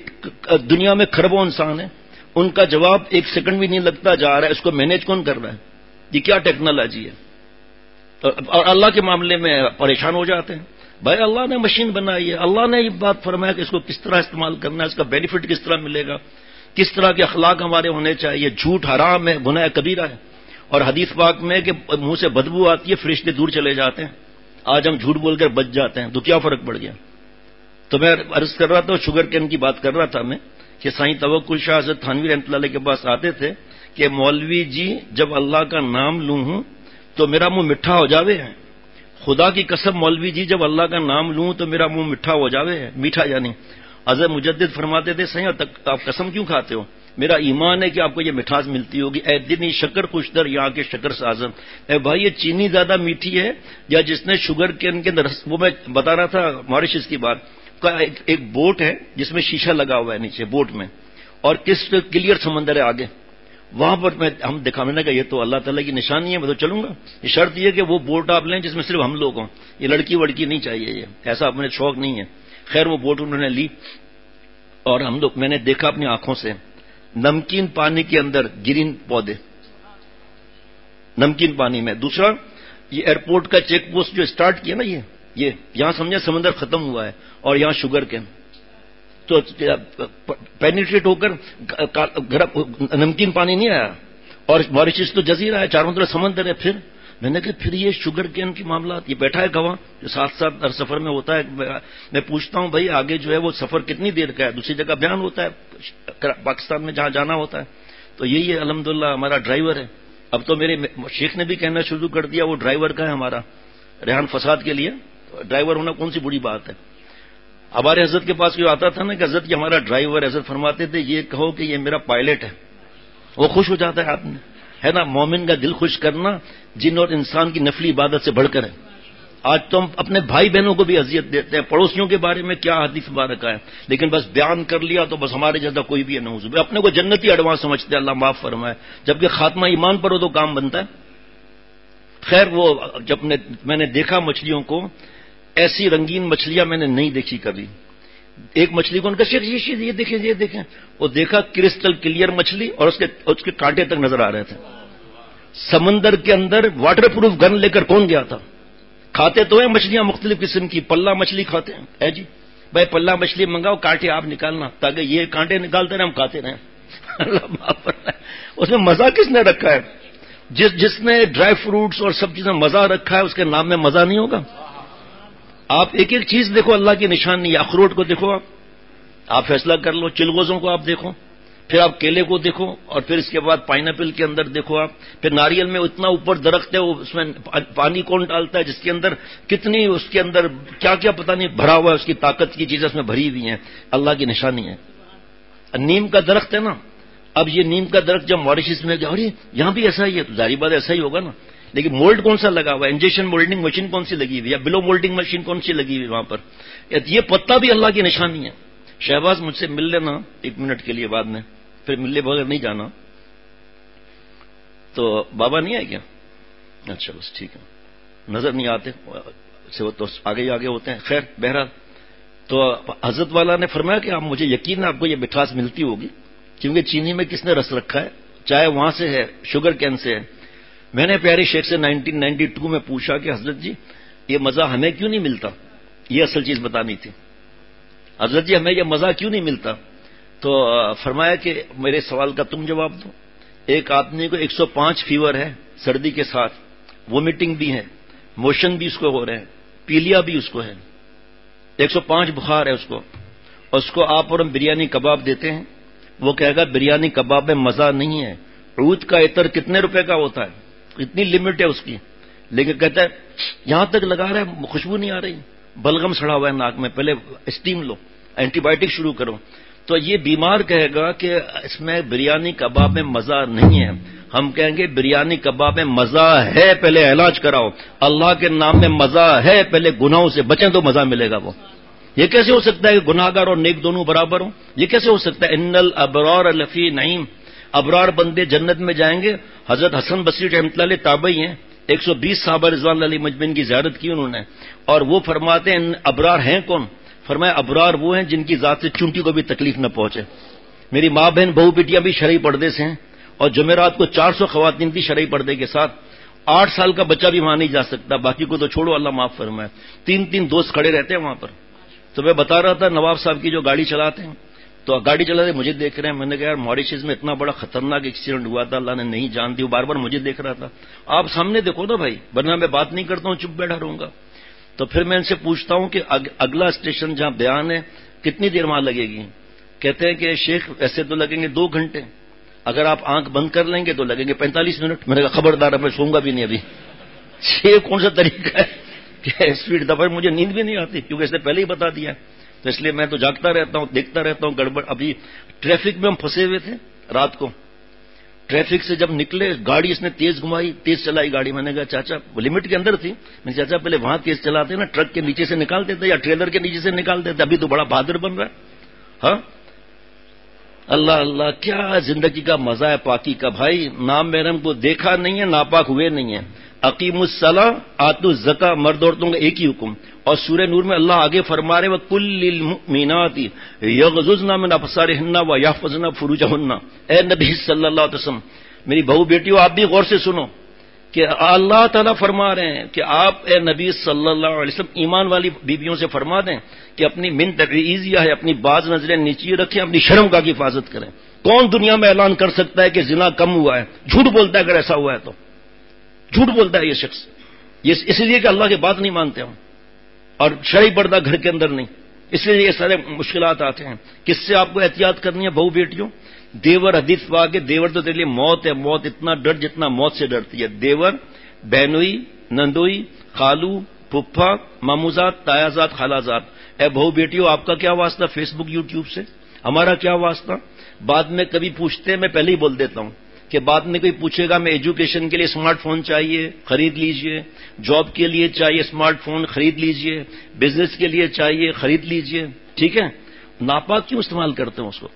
دنیا میں کھربوں انسان ہیں, ان کا جواب ایک سیکنڈ بھی نہیں لگتا جا رہا ہے. اس کو مینیج کون کر رہا ہے؟ یہ کیا ٹیکنالوجی ہے؟ اور اللہ کے معاملے میں پریشان ہو جاتے ہیں. بھائی اللہ نے مشین بنائی ہے, اللہ نے یہ بات فرمایا کہ اس کو کس طرح استعمال کرنا ہے, اس کا بینیفٹ کس طرح ملے گا, کس طرح کے اخلاق ہمارے ہونے چاہیے. جھوٹ حرام ہے, گناہ کبیرہ ہے. اور حدیث پاک میں کہ منہ سے بدبو آتی ہے فرشتے دور چلے جاتے ہیں. آج ہم جھوٹ بول کر بچ جاتے ہیں, تو کیا فرق پڑ گیا؟ تو میں عرض کر رہا تھا, شوگر کین کی بات کر رہا تھا میں کہ سائیں توکل شاہ حضرت تھانوی رحمۃ اللہ علیہ کے پاس آتے تھے کہ مولوی جی جب اللہ کا نام لوں ہوں تو میرا منہ میٹھا ہو جاوے ہے. خدا کی قسم مولوی جی جب اللہ کا نام لوں تو میرا منہ میٹھا ہو جاوے ہے. میٹھا یعنی حضرت مجدد فرماتے تھے سائیں آپ قسم کیوں کھاتے ہو؟ میرا ایمان ہے کہ آپ کو یہ مٹھاس ملتی ہوگی. اے دنی شکر خوشدر یہاں کے شکر سازم. اے بھائی یہ چینی زیادہ میٹھی ہے یا جس نے شوگر کین کے اندر, وہ میں بتا رہا تھا ماریشس کی بات کا, ایک, ایک بوٹ ہے جس میں شیشہ لگا ہوا ہے نیچے بوٹ میں, اور کس کلیئر سمندر ہے آگے. وہاں پر میں ہم دکھا میں نے کہا یہ تو اللہ تعالیٰ کی نشانی ہے, میں تو چلوں گا. یہ شرط یہ کہ وہ بوٹ آپ لیں جس میں صرف ہم لوگ ہوں, یہ لڑکی وڑکی نہیں چاہیے, یہ ایسا اپنے شوق نہیں ہے. خیر وہ بوٹ انہوں نے لی اور ہم لوگ, میں نے دیکھا اپنی آنکھوں سے نمکین پانی کے اندر گرین پودے, نمکین پانی میں. دوسرا یہ ایئرپورٹ کا چیک پوسٹ جو اسٹارٹ کیا نا, یہ یہ یہاں سمجھے سمندر ختم ہوا ہے اور یہاں شوگر کین, تو پینیٹریٹ ہو کر نمکین پانی نہیں آیا. اور ماریشس تو جزیرہ ہے, چاروں طرف سمندر ہے. پھر میں نے کہا پھر یہ شوگر کین کے معاملات, یہ بیٹھا ہے گواہ جو ساتھ ساتھ ہر سفر میں ہوتا ہے. میں پوچھتا ہوں بھائی آگے جو ہے وہ سفر کتنی دیر کا ہے, دوسری جگہ بیان ہوتا ہے پاکستان میں جہاں جانا ہوتا ہے. تو یہی ہے الحمدللہ ہمارا ڈرائیور ہے. اب تو میرے شیخ نے بھی کہنا شروع کر دیا وہ ڈرائیور کا ہے ہمارا, ریحان فساد کے لیے ڈرائیور ہونا کون سی بری بات ہے. ہمارے حضرت کے پاس جو آتا تھا نا کہ حضرت یہ ہمارا ڈرائیور, حضرت فرماتے تھے یہ کہو کہ یہ میرا پائلٹ ہے, وہ خوش ہو جاتا ہے آدمی, ہے نا. مومن کا دل خوش کرنا جن اور انسان کی نفلی عبادت سے بڑھ کر ہے. آج تو ہم اپنے بھائی بہنوں کو بھی اذیت دیتے ہیں, پڑوسیوں کے بارے میں کیا حدیث مبارک ہے, لیکن بس بیان کر لیا تو بس ہمارے جیسا کوئی بھی ہے نعوذ باللہ. اپنے کو جنتی ایڈوانس سمجھتے ہیں, اللہ معاف فرمائے, جبکہ خاتمہ ایمان پر ہو تو کام بنتا ہے. خیر وہ جب میں نے دیکھا مچھلیوں کو, ایسی رنگین مچھلیاں میں نے نہیں دیکھی کبھی. ایک مچھلی کو ان کا شیر یہ دیکھیں یہ دیکھیں, وہ دیکھا کرسٹل کلیئر مچھلی اور اس کے اس کے کانٹے تک نظر آ رہے تھے. سمندر کے اندر واٹر پروف گن لے کر کون گیا تھا؟ کھاتے تو ہیں مچھلیاں مختلف قسم کی, پلہ مچھلی کھاتے ہیں. ہے جی بھائی پلہ مچھلی منگاؤ, کانٹے آپ نکالنا تاکہ یہ کانٹے نکالتے رہے ہم کھاتے رہیں. اللہ معاف فرمائے, اس میں مزہ کس نے رکھا ہے؟ جس جس نے ڈرائی فروٹس اور سب چیزیں مزہ رکھا ہے اس کے نام میں مزہ نہیں ہوگا. آپ ایک ایک چیز دیکھو, اللہ کی نشانی. اخروٹ کو دیکھو, آپ آپ فیصلہ کر لو. چلغوزوں کو آپ دیکھو, پھر آپ کیلے کو دیکھو, اور پھر اس کے بعد پائن ایپل کے اندر دیکھو آپ. پھر ناریل میں اتنا اوپر درخت ہے, وہ اس میں پانی کون ڈالتا ہے, جس کے اندر کتنی اس کے اندر کیا کیا پتہ نہیں بھرا ہوا ہے, اس کی طاقت کی چیزیں اس میں بھری ہوئی ہیں. اللہ کی نشانی ہے. نیم کا درخت ہے نا, اب یہ نیم کا درخت جب ماریشس میں گیا, اور یہاں بھی ایسا ہی ہے, تو ظاہر بات ایسا ہی ہوگا نا. لیکن مولڈ کون سا لگا ہوا ہے, انجیکشن مولڈنگ مشین کون سی لگی ہوئی ہے, بلو مولڈنگ مشین کون سی لگی ہوئی وہاں پر, یہ پتا بھی اللہ کی نشانی ہے. شہباز مجھ سے مل لینا ایک منٹ کے لیے بعد میں, پھر ملے بغیر نہیں جانا. تو بابا نہیں آئے کیا؟ اچھا بس ٹھیک ہے, نظر نہیں آتے سے وہ تو آگے آگے ہوتے ہیں. خیر بہرحال تو حضرت والا نے فرمایا کہ آپ مجھے یقین ہے آپ کو یہ مٹھاس ملتی ہوگی, کیونکہ چینی میں کس نے رس رکھا ہے, چائے وہاں سے ہے, شوگر کین سے ہے. میں نے پیاری شیخ سے نائنٹین نائنٹی ٹو میں پوچھا کہ حضرت جی یہ مزہ ہمیں کیوں نہیں ملتا, یہ اصل چیز بتانی تھی. حضرت جی ہمیں یہ مزہ کیوں نہیں ملتا؟ تو فرمایا کہ میرے سوال کا تم جواب دو. ایک آدمی کو ایک سو پانچ فیور ہے سردی کے ساتھ, وومیٹنگ بھی ہے, موشن بھی اس کو ہو رہے ہیں, پیلیا بھی اس کو ہے, ایک سو پانچ بخار ہے اس کو, اور اس کو آپ اور ہم بریانی کباب دیتے ہیں, وہ کہے گا بریانی کباب میں مزہ نہیں ہے. عود کا عطر کتنے روپے کا ہوتا ہے, اتنی لمٹ ہے اس کی, لیکن کہتا ہے یہاں تک لگا رہا ہے خوشبو نہیں آ رہی, بلغم سڑا ہوا ہے ناک میں, پہلے اسٹیم لو, اینٹی بائیوٹک شروع کرو. تو یہ بیمار کہے گا کہ اس میں بریانی کباب میں مزہ نہیں ہے. ہم کہیں گے بریانی کباب میں مزہ ہے, پہلے علاج کراؤ. اللہ کے نام میں مزہ ہے, پہلے گناہوں سے بچیں تو مزہ ملے گا. وہ یہ کیسے ہو سکتا ہے کہ گناہگار اور نیک دونوں برابر ہوں؟ یہ کیسے ہو سکتا ہے؟ ان الابرار لفی نعیم, ابرار بندے جنت میں جائیں گے. حضرت حسن بصری رحمۃ اللہ علیہ تابعی ہیں, ایک سو بیس صحابہ رضوان اللہ علیہ مجمعین کی زیارت کی انہوں نے, اور وہ فرماتے ہیں ابرار ہیں کون؟ فرمایا ابرار وہ ہیں جن کی ذات سے چونٹی کو بھی تکلیف نہ پہنچے. میری ماں بہن بہو بیٹیاں بھی شرعی پردے سے ہیں, اور جمعرات کو چار سو خواتین تھی شرعی پردے کے ساتھ. آٹھ سال کا بچہ بھی وہاں نہیں جا سکتا, باقی کو تو چھوڑو اللہ معاف فرمائے. تین تین دوست کھڑے رہتے ہیں وہاں پر. تو میں بتا رہا تھا نواب صاحب کی جو گاڑی چلاتے ہیں, تو گاڑی چلاتے مجھے دیکھ رہے ہیں. میں نے کہا یار موریشس میں اتنا بڑا خطرناک ایکسیڈنٹ ہوا تھا, اللہ نے نہیں جان دی. وہ بار بار مجھے دیکھ رہا تھا. آپ سامنے دیکھو نا بھائی, ورنہ میں بات نہیں کرتا ہوں, چپ بیٹھا رہوں گا. تو پھر میں ان سے پوچھتا ہوں کہ اگلا اسٹیشن جہاں بیان ہے کتنی دیر وہاں لگے گی؟ کہتے ہیں کہ شیخ ایسے تو لگیں گے دو گھنٹے, اگر آپ آنکھ بند کر لیں گے تو لگیں گے پینتالیس منٹ. میں نے کہا خبردار, میں سوؤں گا بھی نہیں ابھی. یہ کون سا طریقہ ہے کہ اسپیڈ دفعہ مجھے نیند بھی نہیں آتی, کیونکہ اس نے پہلے ہی بتا دیا. تو اس لیے میں تو جاگتا رہتا ہوں, دیکھتا رہتا ہوں گڑبڑ. ابھی ٹریفک میں ہم پھنسے ہوئے تھے رات کو, ٹریفک سے جب نکلے گاڑی اس نے تیز گھمائی, تیز چلائی گاڑی. میں نے کہا چاچا, وہ لمٹ کے اندر تھی, میں نے چاچا پہلے وہاں تیز چلاتے نا, ٹرک کے نیچے سے نکالتے تھے یا ٹریلر کے نیچے سے نکالتے تھے, ابھی تو بڑا بہادر بن رہا ہے. ہاں اللہ اللہ, کیا زندگی کا مزہ ہے پاکی کا. بھائی نام محرم کو دیکھا نہیں ہے, ناپاک ہوئے نہیں ہیں. اقیم الصلاۃ آتوا الزکاۃ, مرد عورتوں کا ایک ہی حکم. اور سورہ نور میں اللہ آگے فرما رہے وَقُلْ لِلْمُؤْمِنَاتِ يَغْضُضْنَ مِنْ أَبْصَارِهِنَّ وَيَحْفَظْنَ فُرُوجَهُنَّ. اے نبی صلی اللہ علیہ وسلم, میری بہو بیٹیوں آپ بھی غور سے سنو کہ اللہ تعالیٰ فرما رہے ہیں کہ آپ اے نبی صلی اللہ علیہ وسلم ایمان والی بیویوں سے فرما دیں کہ اپنی من تبعیضیہ ہے, اپنی بعض نظریں نیچی رکھیں, اپنی شرم کا کی حفاظت کریں. کون دنیا میں اعلان کر سکتا ہے کہ زنا کم ہوا ہے؟ جھوٹ بولتا ہے اگر ایسا ہوا ہے تو, جھوٹ بولتا ہے یہ شخص. یہ اس لیے کہ اللہ کی بات نہیں مانتے ہوں, اور شرعی پردہ گھر کے اندر نہیں, اس لیے یہ سارے مشکلات آتے ہیں. کس سے آپ کو احتیاط کرنی ہے بہو بیٹیوں؟ دیور حدیث پا کے, دیور تو تیرے لیے موت ہے, موت اتنا ڈر جتنا موت سے ڈرتی ہے. دیور, بہنوئی, نندوئی, خالو, پھپھا, ماموزاد, تایازاد, خالازاد. اے بہو بیٹیوں آپ کا کیا واسطہ فیس بک یوٹیوب سے, ہمارا کیا واسطہ؟ بعد میں کبھی پوچھتے ہیں, میں پہلے ہی بول دیتا ہوں کہ بعد میں کوئی پوچھے گا میں ایجوکیشن کے لیے اسمارٹ فون چاہیے خرید لیجئے, جاب کے لیے چاہیے اسمارٹ فون خرید لیجئے, بزنس کے لیے چاہیے خرید لیجئے. ٹھیک ہے, ناپاک کیوں استعمال کرتے ہیں اس کو؟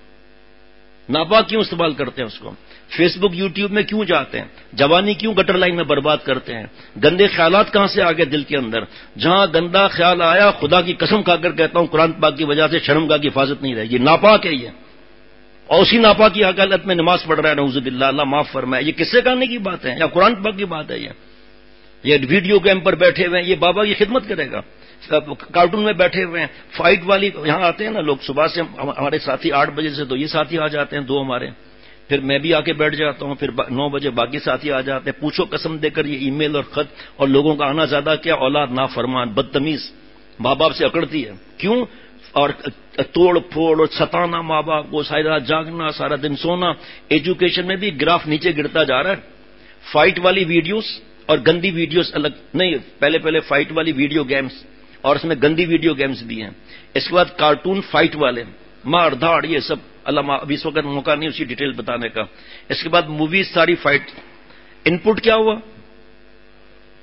ناپاک کیوں استعمال کرتے ہیں اس کو؟ فیس بک یوٹیوب میں کیوں جاتے ہیں؟ جوانی کیوں گٹر لائن میں برباد کرتے ہیں؟ گندے خیالات کہاں سے آ گئے دل کے اندر؟ جہاں گندا خیال آیا, خدا کی قسم کھا کر کہتا ہوں قرآن پاک کی وجہ سے شرم گاہ کی حفاظت نہیں رہے گی. ناپاک ہے یہ, اور اسی ناپاک کی حالت میں نماز پڑھ رہا ہے, نعوذ باللہ, اللہ معاف فرمائے. یہ کس سے کہنے کی بات ہے یا قرآن پاک کی بات ہے؟ یہ یہ ویڈیو گیم پر بیٹھے ہوئے ہیں, یہ بابا کی خدمت کرے گا. کارٹون میں بیٹھے ہوئے ہیں, فائٹ والی یہاں آتے ہیں نا لوگ, صبح سے ہمارے ساتھی آٹھ بجے سے تو یہ ساتھی آ جاتے ہیں دو ہمارے, پھر میں بھی آ کے بیٹھ جاتا ہوں, پھر نو بجے باقی ساتھی آ جاتے ہیں. پوچھو قسم دے کر یہ ای میل اور خط اور لوگوں کا آنا زیادہ کیا, اولاد نافرمان بدتمیز ماں باپ سے اکڑتی ہے. کیوں؟ اور توڑ پھوڑ اور ستانا ماں باپ کو, ساری رات جاگنا, سارا دن سونا. ایجوکیشن میں بھی گراف نیچے گرتا جا رہا ہے. فائٹ والی ویڈیوز اور گندی ویڈیوز الگ نہیں, پہلے پہلے فائٹ والی ویڈیو گیمز, اور اس میں گندی ویڈیو گیمز بھی ہیں. اس کے بعد کارٹون فائٹ والے, مار دھاڑ, یہ سب اللہ, ابھی اس وقت موقع نہیں اسی ڈیٹیل بتانے کا. اس کے بعد موویز ساری فائٹ. ان پٹ کیا ہوا؟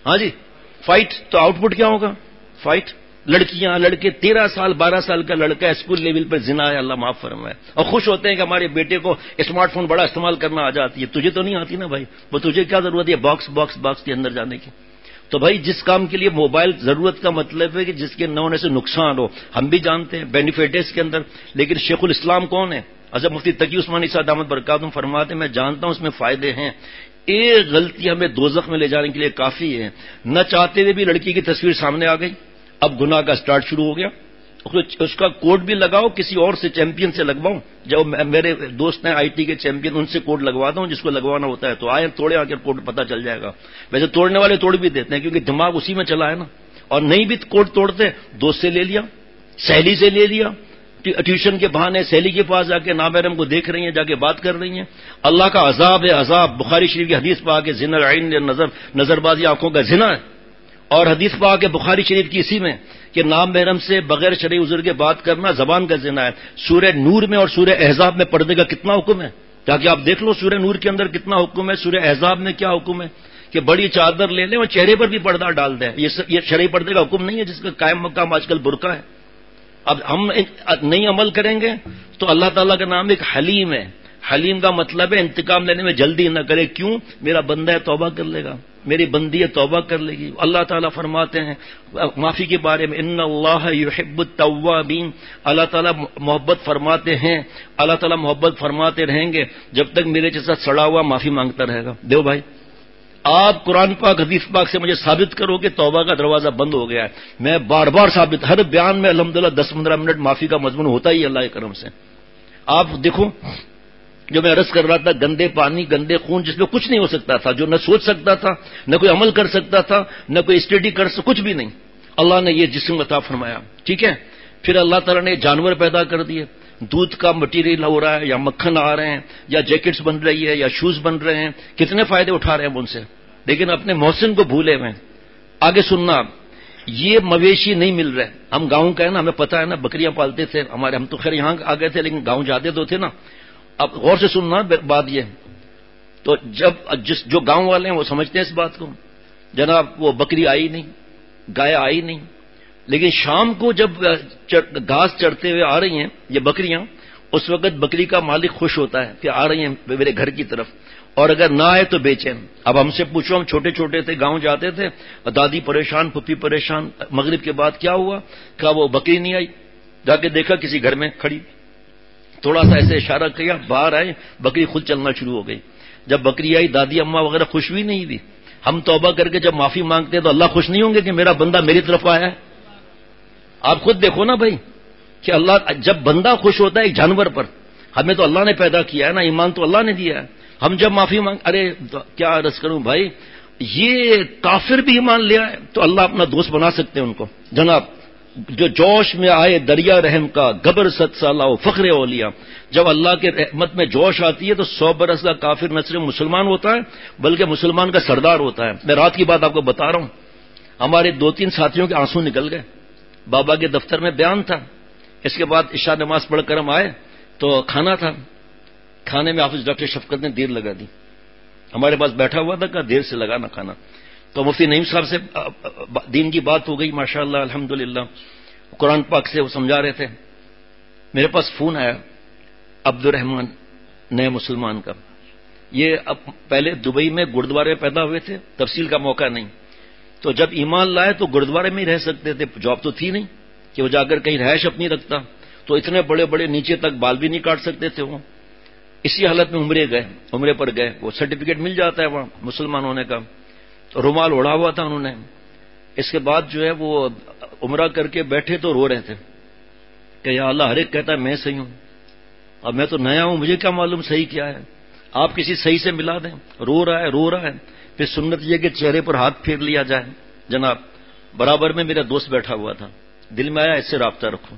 ہاں جی فائٹ، تو آؤٹ پٹ کیا ہوگا؟ فائٹ. لڑکیاں لڑکے تیرہ سال بارہ سال کا لڑکا اسکول لیول پر زنا ہے، اللہ معاف فرمائے، اور خوش ہوتے ہیں کہ ہمارے بیٹے کو اسمارٹ فون بڑا استعمال کرنا آ جاتی ہے. تجھے تو نہیں آتی نا بھائی، وہ تجھے کیا ضرورت ہے باکس باکس باکس کے اندر جانے کی؟ تو بھائی جس کام کے لیے موبائل ضرورت کا مطلب ہے کہ جس کے نہ ہونے سے نقصان ہو، ہم بھی جانتے ہیں بینیفٹ ہے اس کے اندر. لیکن شیخ الاسلام کون ہے؟ حضرت مفتی تقی عثمانی صاحب دامت برکاتہم فرماتے ہیں میں جانتا ہوں اس میں فائدے ہیں، ایک غلطی ہمیں دوزخ میں لے جانے کے لیے کافی ہے. نہ چاہتے ہوئے بھی لڑکی کی تصویر سامنے آ گئی، اب گناہ کا سٹارٹ شروع ہو گیا. اس کا کوڈ بھی لگاؤ، کسی اور سے چیمپئن سے لگواؤں. جب میرے دوست ہیں آئی ٹی کے چیمپئن، ان سے کوڈ لگواتا ہوں، جس کو لگوانا ہوتا ہے تو آئے توڑے آ کر کوڈ پتہ چل جائے گا. ویسے توڑنے والے توڑ بھی دیتے ہیں کیونکہ دماغ اسی میں چلا ہے نا. اور نہیں بھی کوڈ توڑتے، دوست سے لے لیا، سہیلی سے لے لیا، ٹیوشن کے بہانے سہیلی کے پاس جا کے نامحرم کو دیکھ رہی ہیں، جا کے بات کر رہی ہیں. اللہ کا عذاب ہے عذاب. بخاری شریف کی حدیث پا کے زنا العین نظر نظر بازی آنکھوں کا زنا ہے. اور حدیث پا کے بخاری شریف کی اسی میں کہ نام محرم سے بغیر شرعی عذر کے بات کرنا زبان کا زنا ہے. سورہ نور میں اور سورہ احزاب میں پردے کا کتنا حکم ہے؟ تاکہ آپ دیکھ لو سورہ نور کے اندر کتنا حکم ہے، سورہ احزاب میں کیا حکم ہے کہ بڑی چادر لے لیں اور چہرے پر بھی پردہ ڈال دیں. یہ شرعی پردے کا حکم نہیں ہے جس کا قائم مقام آج کل برقع ہے. اب ہم نہیں عمل کریں گے تو اللہ تعالیٰ کا نام ایک حلیم ہے. حلیم کا مطلب ہے انتقام لینے میں جلدی نہ کرے. کیوں؟ میرا بندہ ہے توبہ کر لے گا، میری بندی ہے توبہ کر لے گی. اللہ تعالیٰ فرماتے ہیں معافی کے بارے میں ان اللہ یحب التوابین، اللہ تعالیٰ محبت فرماتے ہیں، اللہ تعالیٰ محبت فرماتے رہیں گے جب تک میرے جیسا سڑا ہوا معافی مانگتا رہے گا. دیو بھائی آپ قرآن پاک حدیث پاک سے مجھے ثابت کرو کہ توبہ کا دروازہ بند ہو گیا ہے. میں بار بار ثابت، ہر بیان میں الحمدللہ دس پندرہ منٹ معافی کا مضمون ہوتا ہی اللہ کے کرم سے. آپ دیکھو جو میں عرض کر رہا تھا، گندے پانی گندے خون جس میں کچھ نہیں ہو سکتا تھا، جو نہ سوچ سکتا تھا نہ کوئی عمل کر سکتا تھا نہ کوئی اسٹڈی کر سکتا، کچھ بھی نہیں، اللہ نے یہ جسم عطا فرمایا. ٹھیک ہے، پھر اللہ تعالیٰ نے جانور پیدا کر دیے، دودھ کا مٹیریل ہو رہا ہے یا مکھن آ رہے ہیں یا جیکٹس بن رہی ہے یا شوز بن رہے ہیں، کتنے فائدے اٹھا رہے ہیں ان سے. لیکن اپنے محسن کو بھولے ہوئے. آگے سننا، یہ مویشی نہیں مل رہے. ہم گاؤں کا ہے نا، ہمیں پتا ہے نا، بکریاں پالتے تھے ہمارے، ہم تو خیر یہاں آ گئے تھے لیکن گاؤں جاتے تو تھے نا. اب غور سے سننا بات یہ، تو جب جس جو گاؤں والے ہیں وہ سمجھتے ہیں اس بات کو، جناب وہ بکری آئی نہیں، گائے آئی نہیں، لیکن شام کو جب گھاس چڑھتے ہوئے آ رہی ہیں یہ بکریاں، اس وقت بکری کا مالک خوش ہوتا ہے کہ آ رہی ہیں میرے گھر کی طرف، اور اگر نہ آئے تو بیچیں. اب ہم سے پوچھو، ہم چھوٹے چھوٹے تھے گاؤں جاتے تھے، دادی پریشان پھپھی پریشان، مغرب کے بعد کیا ہوا، کہا وہ بکری نہیں آئی، جا کے دیکھا کسی گھر میں کھڑی، تھوڑا سا ایسے اشارہ کیا، باہر آئے، بکری خود چلنا شروع ہو گئی. جب بکری آئی دادی اماں وغیرہ خوش بھی نہیں ہوئی. ہم توبہ کر کے جب معافی مانگتے ہیں تو اللہ خوش نہیں ہوں گے کہ میرا بندہ میری طرف آیا ہے؟ آپ خود دیکھو نا بھائی کہ اللہ جب بندہ خوش ہوتا ہے ایک جانور پر، ہمیں تو اللہ نے پیدا کیا ہے نا، ایمان تو اللہ نے دیا ہے. ہم جب معافی مانگ، ارے کیا عرض کروں بھائی، یہ کافر بھی ایمان لیا ہے تو اللہ اپنا دوست بنا سکتے ہیں ان کو. جناب جو جوش میں آئے دریا رحم کا، گبر ست سالہ فخر اولیاء، جب اللہ کے رحمت میں جوش آتی ہے تو سو برس کا کافر نہ صرف مسلمان ہوتا ہے بلکہ مسلمان کا سردار ہوتا ہے. میں رات کی بات آپ کو بتا رہا ہوں، ہمارے دو تین ساتھیوں کے آنسو نکل گئے. بابا کے دفتر میں بیان تھا، اس کے بعد عشاء نماز پڑھ کر ہم آئے تو کھانا تھا، کھانے میں حافظ ڈاکٹر شفقت نے دیر لگا دی. ہمارے پاس بیٹھا ہوا تھا، کہا دیر سے لگا نا کھانا. تو مفتی نعیم صاحب سے دین کی بات ہو گئی ماشاءاللہ الحمدللہ، قرآن پاک سے وہ سمجھا رہے تھے. میرے پاس فون آیا عبد الرحمان نئے مسلمان کا. یہ اب پہلے دبئی میں گردوارے میں پیدا ہوئے تھے، تفصیل کا موقع نہیں، تو جب ایمان لائے تو گردوارے میں ہی رہ سکتے تھے، جاب تو تھی نہیں کہ وہ جا کر کہیں رہائش اپنی رکھتا، تو اتنے بڑے بڑے نیچے تک بال بھی نہیں کاٹ سکتے تھے. وہ اسی حالت میں عمرے گئے، عمرے پر گئے، وہ سرٹیفکیٹ مل جاتا ہے وہاں مسلمان ہونے کا، تو رومال اڑا ہوا تھا انہوں نے. اس کے بعد جو ہے وہ عمرہ کر کے بیٹھے تو رو رہے تھے کہ یا اللہ، ہر ایک کہتا ہے میں صحیح ہوں، اب میں تو نیا ہوں، مجھے کیا معلوم صحیح کیا ہے، آپ کسی صحیح سے ملا دیں. رو رہا ہے رو رہا ہے. پھر سنت یہ کہ چہرے پر ہاتھ پھیر لیا جائے. جناب برابر میں میرا دوست بیٹھا ہوا تھا، دل میں آیا اس سے رابطہ رکھو.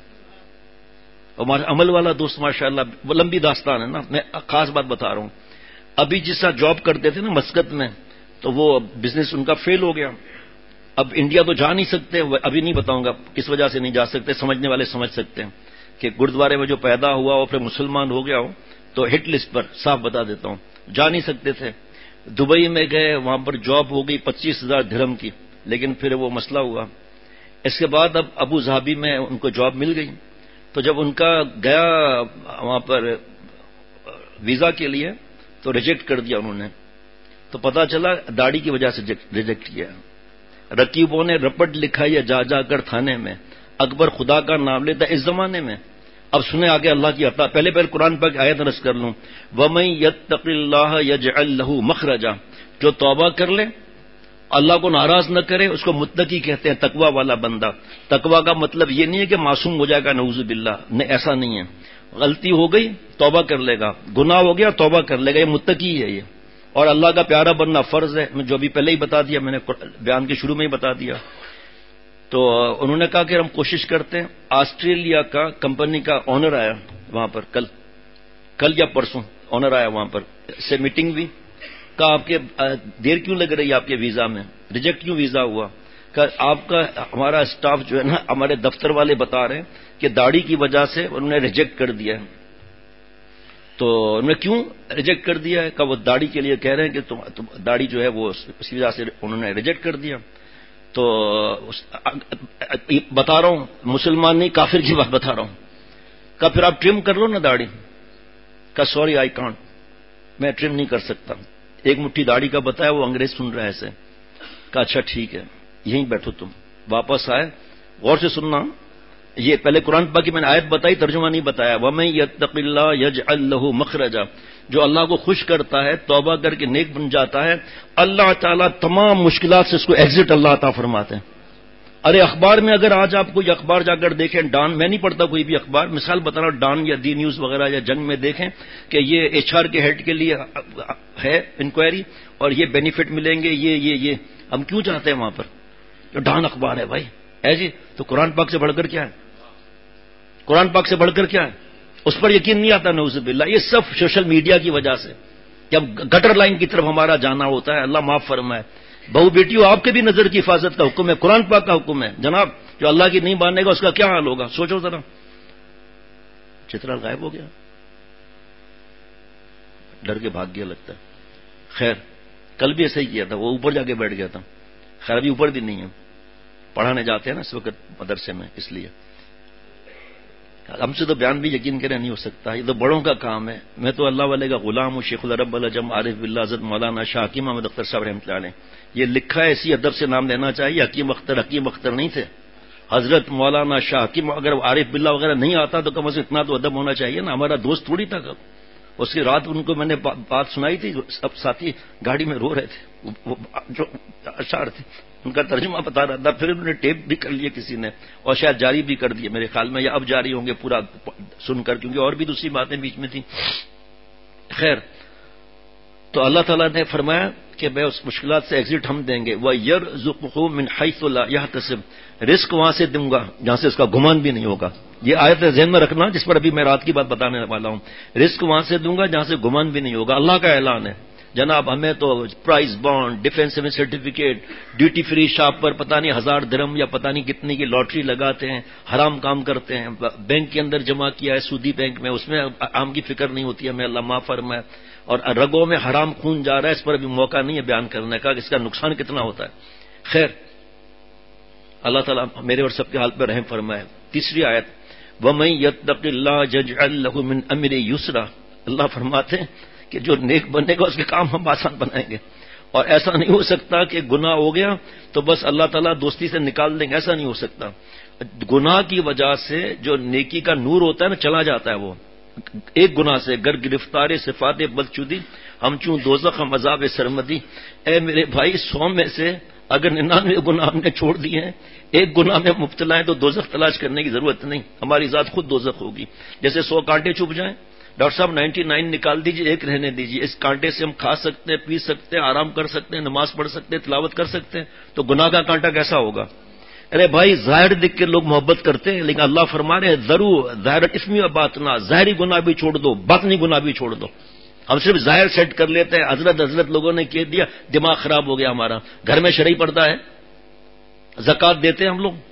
اور عمل والا دوست ماشاءاللہ، وہ لمبی داستان ہے نا، میں خاص بات بتا رہا ہوں. ابھی جس طرح جاب کرتے تھے نا مسقط میں، تو وہ بزنس ان کا فیل ہو گیا. اب انڈیا تو جا نہیں سکتے، ابھی نہیں بتاؤں گا کس وجہ سے نہیں جا سکتے، سمجھنے والے سمجھ سکتے ہیں کہ گردوارے میں جو پیدا ہوا اور پھر مسلمان ہو گیا ہو تو ہٹ لسٹ پر صاف بتا دیتا ہوں، جا نہیں سکتے تھے. دبئی میں گئے، وہاں پر جاب ہو گئی پچیس ہزار درہم کی، لیکن پھر وہ مسئلہ ہوا۔ اس کے بعد اب ابو ظہبی میں ان کو جاب مل گئی، تو جب ان کا گیا وہاں پر ویزا کے لیے تو ریجیکٹ کر دیا انہوں نے، تو پتا چلا داڑھی کی وجہ سے ریجیکٹ کیا۔ رقیبوں نے رپٹ لکھا یا جا جا کر تھانے میں، اکبر خدا کا نام لیتا اس زمانے میں۔ اب سنیں آگے اللہ کی عطا، پہلے پہلے قرآن پاک کی آیت درس کر لوں، وَمَن يَتَّقِ اللَّهَ يَجْعَل لَّهُ مَخْرَجًا، جو توبہ کر لے اللہ کو ناراض نہ کرے اس کو متقی کہتے ہیں، تقوی والا بندہ۔ تقوی کا مطلب یہ نہیں ہے کہ معصوم ہو جائے گا، نعوذ باللہ، نہیں ایسا نہیں ہے۔ غلطی ہو گئی توبہ کر لے گا، گناہ ہو گیا توبہ کر لے گا، یہ متقی ہے یہ۔ اور اللہ کا پیارا بننا فرض ہے، جو ابھی پہلے ہی بتا دیا میں نے، بیان کے شروع میں ہی بتا دیا۔ تو انہوں نے کہا کہ ہم کوشش کرتے ہیں۔ آسٹریلیا کا کمپنی کا آنر آیا وہاں پر، کل کل یا پرسوں آنر آیا وہاں پر، سے میٹنگ بھی، کہا آپ کے دیر کیوں لگ رہی ہے آپ کے ویزا میں، ریجیکٹ کیوں ویزا ہوا؟ کہ آپ کا ہمارا اسٹاف جو ہے نا، ہمارے دفتر والے بتا رہے ہیں کہ داڑھی کی وجہ سے انہوں نے ریجیکٹ کر دیا ہے۔ تو انہوں نے کیوں ریجیکٹ کر دیا ہے؟ کہ وہ داڑھی کے لیے کہہ رہے ہیں کہ تم داڑھی جو ہے وہ اسی وجہ سے انہوں نے ریجیکٹ کر دیا۔ تو بتا رہا ہوں، مسلمان نہیں کافر کی بات بتا رہا ہوں۔ کہ پھر آپ ٹرم کر لو نا داڑھی۔ کہ سوری آئی کانٹ، میں ٹرم نہیں کر سکتا۔ ایک مٹھی داڑھی کا بتایا، وہ انگریز سن رہا ہے ایسے، کہا اچھا ٹھیک ہے یہیں بیٹھو تم۔ واپس آئے، غور سے سننا، یہ پہلے قرآن پاک کی میں نے آیت بتائی، ترجمہ نہیں بتایا۔ وَمَن يَتَّقِ اللَّهَ يَجْعَل لَّهُ مَخْرَجًا، جو اللہ کو خوش کرتا ہے، توبہ کر کے نیک بن جاتا ہے، اللہ تعالیٰ تمام مشکلات سے اس کو ایگزٹ اللہ عطا فرماتے ہیں۔ ارے اخبار میں اگر آج آپ کوئی اخبار جا کر دیکھیں، ڈان، میں نہیں پڑھتا کوئی بھی اخبار، مثال بتا رہا ہوں، ڈان یا دی نیوز وغیرہ یا جنگ میں دیکھیں کہ یہ ایچ آر کے ہیڈ کے لیے ہے انکوائری اور یہ بینیفٹ ملیں گے، یہ یہ یہ ہم کیوں چاہتے ہیں وہاں پر؟ جو ڈان اخبار ہے بھائی ہے جی، تو قرآن پاک سے بڑھ کر کیا ہے؟ قرآن پاک سے بڑھ کر کیا ہے؟ اس پر یقین نہیں آتا نعوذ باللہ۔ یہ سب سوشل میڈیا کی وجہ سے، جب گٹر لائن کی طرف ہمارا جانا ہوتا ہے، اللہ معاف فرمائے۔ بہو بیٹیوں، آپ کے بھی نظر کی حفاظت کا حکم ہے، قرآن پاک کا حکم ہے جناب۔ جو اللہ کی نہیں ماننے گا اس کا کیا حال ہوگا؟ سوچو ذرا۔ چترال غائب ہو گیا، ڈر کے بھاگ گیا لگتا ہے۔ خیر، کل بھی ایسا ہی کیا تھا، وہ اوپر جا کے بیٹھ گیا تھا۔ خیر ابھی اوپر بھی نہیں ہے، پڑھانے جاتے ہیں نا اس وقت مدرسے میں، اس لیے ہم سے تو بیان بھی یقین کرے نہیں ہو سکتا، یہ تو بڑوں کا کام ہے۔ میں تو اللہ والے کا غلام ہوں، شیخ العرب العجم عارف باللہ حضرت مولانا شاہ حکیم احمد اختر صاحب رحمۃ اللہ علیہ، یہ لکھا ہے، اسی ادب سے نام لینا چاہیے۔ حکیم اختر حکیم اختر نہیں تھے، حضرت مولانا شاہ حکیم۔ اگر عارف باللہ وغیرہ نہیں آتا تو کم از کم اتنا تو ادب ہونا چاہیے نا، ہمارا دوست تھوڑی تھا۔ اس کی رات ان کو میں نے بات سنائی تھی، سب ساتھی گاڑی میں رو رہے تھے، وہ جو اشعار تھے ان کا ترجمہ بتا رہا تھا، پھر انہوں نے ٹیپ بھی کر لیا کسی نے، اور شاید جاری بھی کر دیے میرے خیال میں، یا اب جاری ہوں گے پورا سن کر، کیونکہ اور بھی دوسری باتیں بیچ میں تھیں۔ خیر، تو اللہ تعالیٰ نے فرمایا کہ میں اس مشکلات سے ایگزٹ ہم دیں گے، وَيَرْزُقْهُ مِنْ حَيْثُ لَا يَحْتَسِبُ، رزق وہاں سے دوں گا جہاں سے اس کا گمان بھی نہیں ہوگا۔ یہ آیت ذہن میں رکھنا جس پر ابھی میں رات کی بات بتانے والا ہوں، رزق وہاں سے دوں گا جہاں سے گمان بھی نہیں ہوگا۔ اللہ کا اعلان ہے جناب، ہمیں تو پرائز بانڈ، ڈیفینس میں سرٹیفکیٹ، ڈیوٹی فری شاپ پر پتہ نہیں ہزار درہم یا پتہ نہیں کتنی کی لاٹری لگاتے ہیں، حرام کام کرتے ہیں، بینک کے اندر جمع کیا ہے سودی بینک میں، اس میں عام کی فکر نہیں ہوتی ہے، ہمیں اللہ معاف فرمائے، اور رگوں میں حرام خون جا رہا ہے، اس پر ابھی موقع نہیں ہے بیان کرنے کا کہ اس کا نقصان کتنا ہوتا ہے۔ خیر، اللہ تعالیٰ میرے اور سب کے حال پر رحم فرمائے۔ تیسری آیت، وَمَن يَتَّقِ اللَّهَ يَجْعَل لَّهُ مِنْ أَمْرِهِ يُسْرًا، اللہ فرماتے ہیں کہ جو نیک بنے گا اس کے کام ہم آسان بنائیں گے، اور ایسا نہیں ہو سکتا کہ گناہ ہو گیا تو بس اللہ تعالیٰ دوستی سے نکال دیں گے، ایسا نہیں ہو سکتا۔ گناہ کی وجہ سے جو نیکی کا نور ہوتا ہے نا چلا جاتا ہے، وہ ایک گناہ سے گر گرفتار صفات بدچودی ہم چوں دوزخ ہم عذاب سرمدی۔ اے میرے بھائی، سو میں سے اگر ننانوے گناہ ہم نے چھوڑ دیے ہیں، ایک گناہ میں مبتلا ہیں تو دوزخ تلاش کرنے کی ضرورت نہیں، ہماری ذات خود دوزخ ہوگی۔ جیسے سو کانٹے چپ جائیں، ڈاکٹر صاحب نائنٹی نائن نکال دیجئے، ایک رہنے دیجئے، اس کانٹے سے ہم کھا سکتے ہیں، پی سکتے ہیں، آرام کر سکتے ہیں، نماز پڑھ سکتے ہیں، تلاوت کر سکتے ہیں، تو گناہ کا کانٹا کیسا ہوگا؟ ارے بھائی، ظاہر دیکھ کے لوگ محبت کرتے ہیں، لیکن اللہ فرما رہے ہیں ضرور ظاہر اسمی و باطنا، ظاہری گناہ بھی چھوڑ دو، باطنی گناہ بھی چھوڑ دو۔ ہم صرف ظاہر سیٹ کر لیتے ہیں، حضرت حضرت لوگوں نے کہہ دیا، دماغ خراب ہو گیا ہمارا۔ گھر میں شرعی پردہ ہے، زکوٰۃ دیتے ہیں ہم لوگ،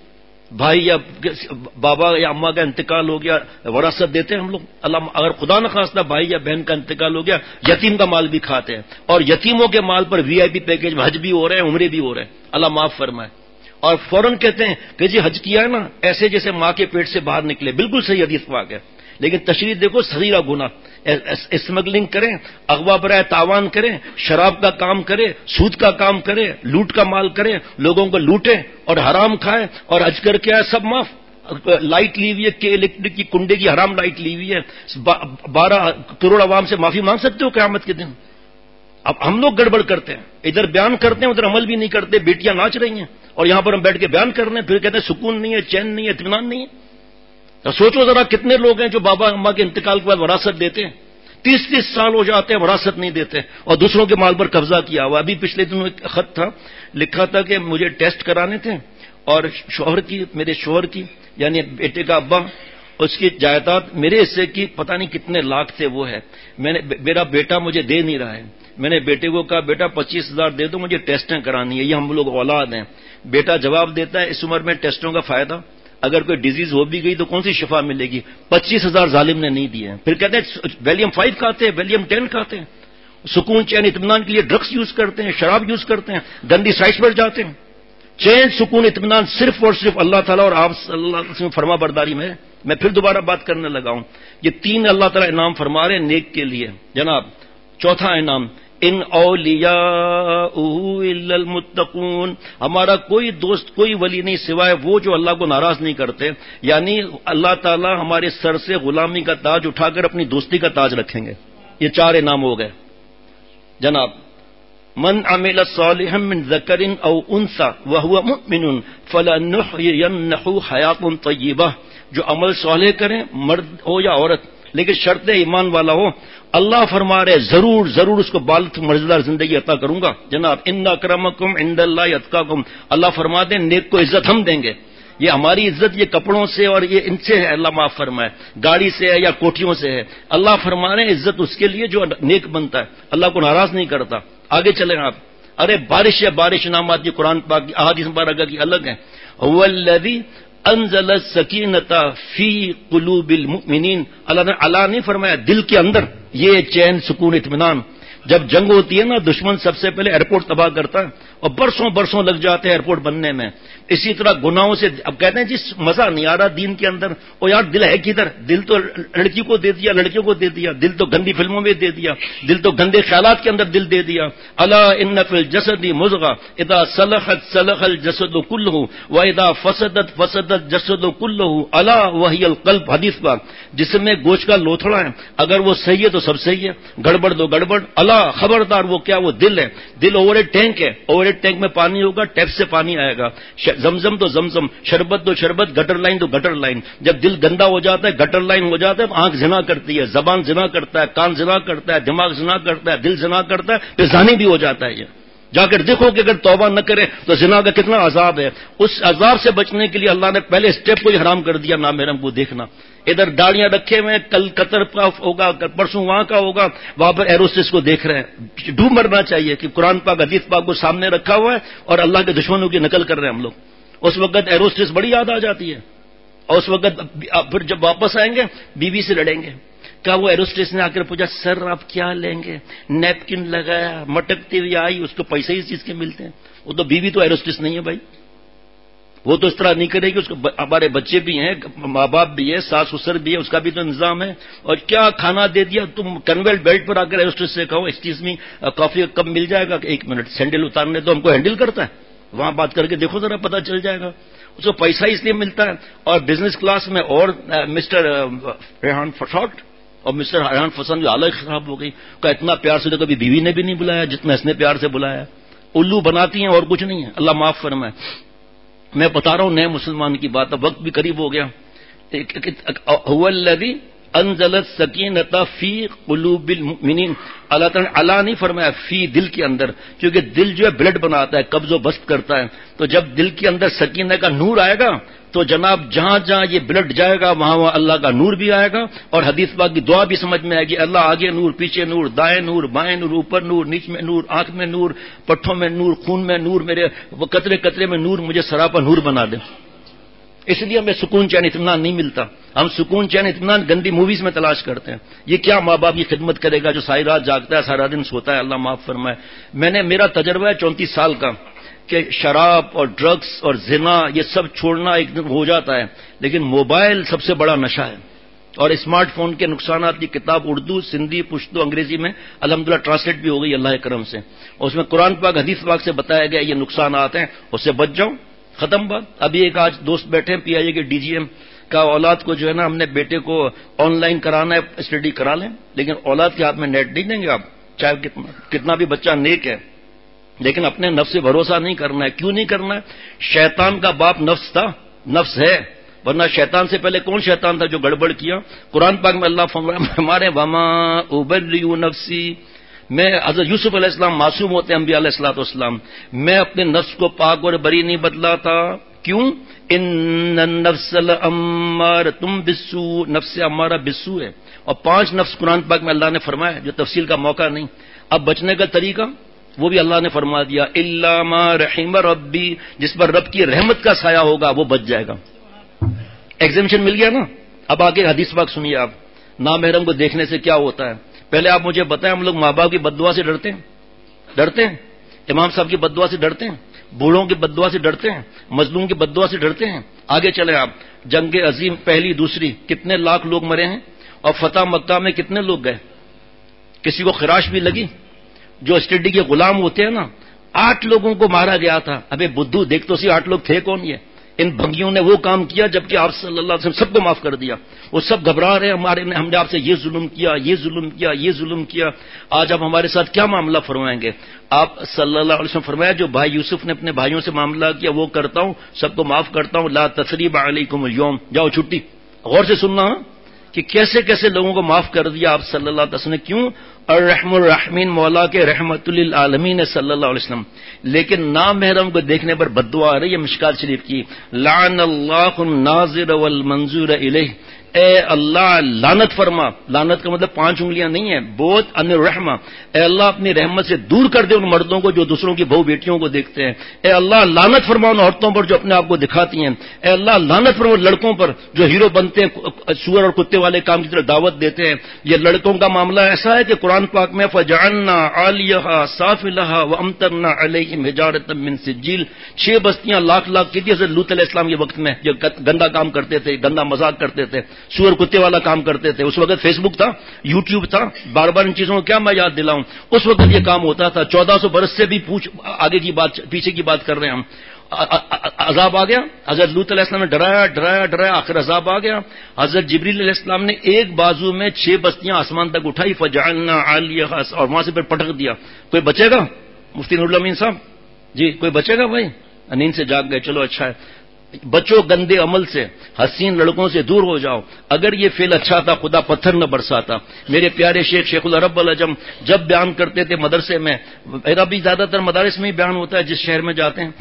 بھائی یا بابا یا اماں کا انتقال ہو گیا، وراثت دیتے ہیں ہم لوگ؟ اللہ اگر خدا نخواستہ بھائی یا بہن کا انتقال ہو گیا، یتیم کا مال بھی کھاتے ہیں، اور یتیموں کے مال پر وی آئی پی پیکج میں حج بھی ہو رہے ہیں، عمرے بھی ہو رہے ہیں، اللہ معاف فرمائے. اور فوراً کہتے ہیں کہ جی حج کیا ہے نا، ایسے جیسے ماں کے پیٹ سے باہر نکلے. بالکل صحیح حدیث پاک ہے، لیکن تشریح دیکھو، صغیرہ گناہ، اسمگلنگ کریں، اغوا برائے تاوان کریں، شراب کا کام کریں، سود کا کام کریں، لوٹ کا مال کریں، لوگوں کو لوٹیں اور حرام کھائیں، اور حج کر کے آئے سب معاف. لائٹ لی ہوئی ہے کہ الیکٹرک کی کنڈے کی حرام لائٹ لی ہوئی ہے، بارہ کروڑ عوام سے معافی مانگ سکتے ہو قیامت کے دن؟ اب ہم لوگ گڑبڑ کرتے ہیں، ادھر بیان کرتے ہیں ادھر عمل بھی نہیں کرتے. بیٹیاں ناچ رہی ہیں اور یہاں پر ہم بیٹھ کے بیان کر رہے ہیں، پھر کہتے ہیں سکون نہیں ہے، چین نہیں ہے، اطمینان نہیں ہے. تو سوچو ذرا کتنے لوگ ہیں جو بابا اماں کے انتقال کے بعد وراثت دیتے ہیں، تیس تیس سال ہو جاتے ہیں وراثت نہیں دیتے اور دوسروں کے مال پر قبضہ کیا ہوا. ابھی پچھلے دنوں ایک خط تھا، لکھا تھا کہ مجھے ٹیسٹ کرانے تھے اور شوہر کی، میرے شوہر کی یعنی بیٹے کا ابا، اس کی جائیداد میرے حصے کی پتہ نہیں کتنے لاکھ تھے وہ ہے. میں نے میرا بیٹا مجھے دے نہیں رہا ہے. میں نے بیٹے کو کہا بیٹا پچیس ہزار دے دو، مجھے ٹیسٹیں کرانی ہے، یہ ہم لوگ اولاد ہیں. بیٹا جواب دیتا ہے اس عمر میں ٹیسٹوں کا فائدہ، اگر کوئی ڈیزیز ہو بھی گئی تو کون سی شفا ملے گی؟ پچیس ہزار ظالم نے نہیں دیے ہیں. پھر کہتے ہیں ویلیم فائیو کھاتے ہیں، ویلیم ٹین کھاتے ہیں، سکون چین اطمینان کے لیے ڈرگس یوز کرتے ہیں، شراب یوز کرتے ہیں، گندی سائٹس پر جاتے ہیں. چین سکون اطمینان صرف اور صرف اللہ تعالیٰ اور آپ صلی اللہ علیہ وسلم فرما برداری میں. میں پھر دوبارہ بات کرنے لگا ہوں، یہ تین اللہ تعالیٰ انعام فرما رہے ہیں نیک کے لیے. جناب چوتھا انعام، ان اولیاء الا المتقون، ہمارا کوئی دوست کوئی ولی نہیں سوائے وہ جو اللہ کو ناراض نہیں کرتے. یعنی اللہ تعالیٰ ہمارے سر سے غلامی کا تاج اٹھا کر اپنی دوستی کا تاج رکھیں گے. یہ چار انعام ہو گئے. جناب من عمل صالحا من ذکر او انثى وهو مؤمن فلنحيينه حیاة طیبہ، جو عمل صالح کریں مرد ہو یا عورت لیکن شرط ایمان والا ہو، اللہ فرما رہے ضرور ضرور اس کو بالغ مرزدار زندگی عطا کروں گا. جناب ان اکرمکم عند اللہ اتقاکم، اللہ فرماتے ہیں نیک کو عزت ہم دیں گے. یہ ہماری عزت یہ کپڑوں سے اور یہ ان سے ہے، اللہ معاف فرمائے، گاڑی سے ہے یا کوٹھیوں سے ہے. اللہ فرما رہے ہیں عزت اس کے لیے جو نیک بنتا ہے، اللہ کو ناراض نہیں کرتا. آگے چلیں آپ. ارے بارش یا بارش انعامات کی قرآن پاک کی احادیث مبارکہ کی الگ ہیں. هو الذی انزل السکینۃ فی قلوب المؤمنین، اللہ نے اللہ نہیں فرمایا دل کے اندر یہ چین سکون اطمینان. جب جنگ ہوتی ہے نا، دشمن سب سے پہلے ایئرپورٹ تباہ کرتا ہے اور برسوں برسوں لگ جاتے ہیں ایئرپورٹ بننے میں. اسی طرح گناہوں سے اب کہتے ہیں جس مزہ نہیں آ رہا دین کے اندر، اور یار دل ہے کدھر؟ دل تو لڑکی کو دے دیا، لڑکیوں کو دے دیا، دل تو گندی فلموں میں دے دیا، دل تو گندے خیالات کے اندر دل دے دیا. الا ان فی الجسد مضغہ اذا صلحت صلح الجسد کلہ واذا فسدت فسد الجسد کلہ الا وہی القلب. حدیث پاک، جسم میں گوشت کا لوتھڑا ہے، اگر وہ صحیح ہے تو سب صحیح ہے، گڑبڑ تو گڑبڑ. اللہ خبردار وہ کیا؟ وہ دل ہے. دل اوور ہیڈ ٹینک ہے، اوور ہیڈ ٹینک میں پانی ہوگا، ٹیپ سے پانی آئے گا. زمزم تو زمزم، شربت تو شربت، گٹر لائن تو گٹر لائن. جب دل گندا ہو جاتا ہے، گٹر لائن ہو جاتا ہے، آنکھ زنا کرتی ہے، زبان زنا کرتا ہے، کان زنا کرتا ہے، دماغ زنا کرتا ہے، دل زنا کرتا ہے، پھر زانی بھی ہو جاتا ہے. یہ جا کر دیکھو کہ اگر توبہ نہ کرے تو زنا کا کتنا عذاب ہے. اس عذاب سے بچنے کے لیے اللہ نے پہلے اسٹیپ کو ہی حرام کر دیا، نامحرم کو دیکھنا. ادھر داڑیاں رکھے ہوئے، کل قطر کا ہوگا، پرسوں وہاں کا ہوگا، وہاں پر ایروسٹس کو دیکھ رہے ہیں. ڈوب مرنا چاہیے کہ قرآن پاک حدیث پاک کو سامنے رکھا ہوا ہے اور اللہ کے دشمنوں کی نقل کر رہے ہیں ہم لوگ. اس وقت ایروسٹس بڑی یاد آ جاتی ہے، اور اس وقت پھر جب واپس آئیں گے بیوی سے لڑیں گے. کیا وہ ایروسٹس نے آ کر پوچھا سر آپ کیا لیں گے؟ نیپکن لگایا، مٹکتی ہوئی آئی، اس کو پیسے ہی اس چیز کے ملتے ہیں. وہ تو بیوی تو ایروسٹس نہیں ہے بھائی، وہ تو اس طرح نہیں کرے گی. اس کو ہمارے بچے بھی ہیں، ماں باپ بھی ہے، ساس سسر بھی ہے، اس کا بھی تو انتظام ہے. اور کیا کھانا دے دیا تم کنویل بیلٹ پر آ کر ایروسٹس سے کہو ایکسکیوز می کافی کب مل جائے گا؟ کہ ایک منٹ سینڈل اتارنے تو ہم کو ہینڈل کرتا ہے. وہاں بات کر کے دیکھو ذرا، پتہ چل جائے گا. اس کو پیسہ اس لیے ملتا ہے. اور بزنس کلاس میں اور مسٹر ریحان فشاٹ اور مسٹر ریحان فسن جو حالت خراب ہو گئی، کا اتنا پیار سے تو کبھی بیوی نے بھی نہیں بلایا جتنا اس نے پیار سے بلایا. الو بناتی ہیں اور کچھ نہیں ہے. اللہ معاف فرمائے. میں بتا رہا ہوں نئے مسلمان کی بات، اب وقت بھی قریب ہو گیا. هو الذی انزل السکینۃ فی قلوب المؤمنین، اللہ تعالیٰ نے اللہ نہیں فرمایا فی دل کے اندر، کیونکہ دل جو ہے بلڈ بناتا ہے، قبض و بسط کرتا ہے. تو جب دل کے اندر سکینہ کا نور آئے گا تو جناب جہاں جہاں یہ بلڈ جائے گا وہاں وہاں اللہ کا نور بھی آئے گا. اور حدیث پاک کی دعا بھی سمجھ میں آئے گی، اللہ آگے نور، پیچھے نور، دائیں نور، بائیں نور، اوپر نور، نیچ میں نور، آنکھ میں نور، پٹھوں میں نور، خون میں نور، میرے وہ قطرے قطرے میں نور، مجھے سراپا نور بنا دے. اس لیے ہمیں سکون چین اطمینان نہیں ملتا. ہم سکون چین اطمینان گندی موویز میں تلاش کرتے ہیں. یہ کیا ماں باپ کی خدمت کرے گا جو ساری رات جاگتا ہے سارا دن سوتا ہے, اللہ معاف فرمائے. میں نے میرا تجربہ ہے چونتیس سال کا کہ شراب اور ڈرگس اور زنا یہ سب چھوڑنا ایک دن ہو جاتا ہے, لیکن موبائل سب سے بڑا نشہ ہے. اور اسمارٹ فون کے نقصانات کی کتاب اردو, سندھی, پشتو, انگریزی میں الحمدللہ ٹرانسلیٹ بھی ہو گئی اللہ کے کرم سے. اور اس میں قرآن پاک حدیث پاک سے بتایا گیا یہ نقصانات ہیں, اس سے بچ جاؤ, ختم بات. ابھی ایک آج دوست بیٹھے ہیں پی آئی اے کے ڈی جی ایم کا, اولاد کو جو ہے نا ہم نے بیٹے کو آن لائن کرانا ہے, اسٹڈی کرا لیں, لیکن اولاد کے ہاتھ میں نیٹ نہیں دیں گے آپ, چاہے کتنا, کتنا بھی بچہ نیک ہے, لیکن اپنے نفس سے بھروسہ نہیں کرنا ہے. کیوں نہیں کرنا ہے؟ شیطان کا باپ نفس تھا, نفس ہے, ورنہ شیطان سے پہلے کون شیطان تھا جو گڑبڑ کیا؟ قرآن پاک میں اللہ فرمایا ہمارے وما ابری نفسی, میں حضرت یوسف علیہ السلام معصوم ہوتے ہیں انبیاء علیہ الصلوۃ والسلام, میں اپنے نفس کو پاک اور بری نہیں بدلاتا. کیوں؟ ان النفس لامارۃ بالسوء, نفس امارہ بالسوء ہے. اور پانچ نفس قرآن پاک میں اللہ نے فرمایا جو تفصیل کا موقع نہیں. اب بچنے کا طریقہ وہ بھی اللہ نے فرما دیا, الا ما رحم ربی, جس پر رب کی رحمت کا سایہ ہوگا وہ بچ جائے گا. ایگزیمشن مل گیا نا. اب آگے حدیث پاک سنیے آپ, نامحرم کو دیکھنے سے کیا ہوتا ہے. پہلے آپ مجھے بتائیں, ہم لوگ ماں باپ کی بد دعا سے ڈرتے ہیں, ڈرتے ہیں, امام صاحب کی بد دعا سے ڈرتے ہیں, بوڑھوں کی بد دعا سے ڈرتے ہیں, مظلوم کی بد دعا سے ڈرتے ہیں. آگے چلیں آپ, جنگ عظیم پہلی دوسری کتنے لاکھ لوگ مرے ہیں, اور فتح مکہ میں کتنے لوگ گئے, کسی کو خراش بھی لگی؟ جو اسٹڈی کے غلام ہوتے ہیں نا, آٹھ لوگوں کو مارا گیا تھا. ابے بدھو دیکھ تو سی آٹھ لوگ تھے کون؟ یہ ان بھنگیوں نے وہ کام کیا جبکہ آپ صلی اللہ علیہ وسلم سب کو معاف کر دیا. وہ سب گھبرا رہے ہیں, ہمارے نے ہم نے آپ سے یہ ظلم کیا, یہ ظلم کیا, یہ ظلم کیا. آج آپ ہمارے ساتھ کیا معاملہ فرمائیں گے؟ آپ صلی اللہ علیہ وسلم فرمایا جو بھائی یوسف نے اپنے بھائیوں سے معاملہ کیا وہ کرتا ہوں, سب کو معاف کرتا ہوں. لا تثریب علیکم اليوم, جاؤ چھٹی. غور سے سننا کہ کیسے کیسے لوگوں کو معاف کر دیا آپ صلی اللہ علیہ وسلم نے. کیوں؟ الرحم الرحمین, مولا کے رحمت للعالمین صلی اللہ علیہ وسلم. لیکن نامحرم کو دیکھنے پر بد دعا آ رہی ہے مشکات شریف کی, لعن اللہ الناظر والمنظور الیہ, اے اللہ لعنت فرما. لعنت کا مطلب پانچ انگلیاں نہیں ہے, بہت ان الرحمہ, اے اللہ اپنی رحمت سے دور کر دے ان مردوں کو جو دوسروں کی بہو بیٹیوں کو دیکھتے ہیں. اے اللہ لعنت فرما ان عورتوں پر جو اپنے آپ کو دکھاتی ہیں. اے اللہ لعنت فرما لڑکوں پر جو ہیرو بنتے ہیں, سور اور کتے والے کام کی طرف دعوت دیتے ہیں. یہ لڑکوں کا معاملہ ایسا ہے کہ قرآن پاک میں فجعلنا عالیہا سافلہا وامطرنا علیہم حجارۃ من سجیل, چھ بستیاں لاکھ لاکھ کی تھی حضرت لوط علیہ السلام کے وقت میں, جو گندا کام کرتے تھے, گندا مذاق کرتے تھے, سور کتے والا کام کرتے تھے. اس وقت فیس بک تھا, یوٹیوب تھا, بار بار ان چیزوں کو کیا میں یاد دلاؤں. اس وقت یہ کام ہوتا تھا. چودہ سو برس سے بھی پوچھ آگے کی بات, پیچھے کی بات کر رہے ہیں ہم. عذاب آ گیا, حضرت لوط علیہ السلام نے ڈرایا ڈرایا ڈرایا, آخر عذاب آ گیا. حضرت جبریل علیہ السلام نے ایک بازو میں چھ بستیاں آسمان تک اٹھائی, فجعلنا عالیہا, اور وہاں سے پھر پٹک دیا. کوئی بچے گا؟ مفتی نور الامین صاحب جی, کوئی بچے گا بھائی؟ نیند سے جاگ گئے, چلو اچھا ہے. بچوں گندے عمل سے, حسین لڑکوں سے دور ہو جاؤ. اگر یہ فعل اچھا تھا خدا پتھر نہ برساتا. میرے پیارے شیخ شیخ العرب العجم جب بیان کرتے تھے مدرسے میں, میرا بھی زیادہ تر مدارس میں ہی بیان ہوتا ہے جس شہر میں جاتے ہیں,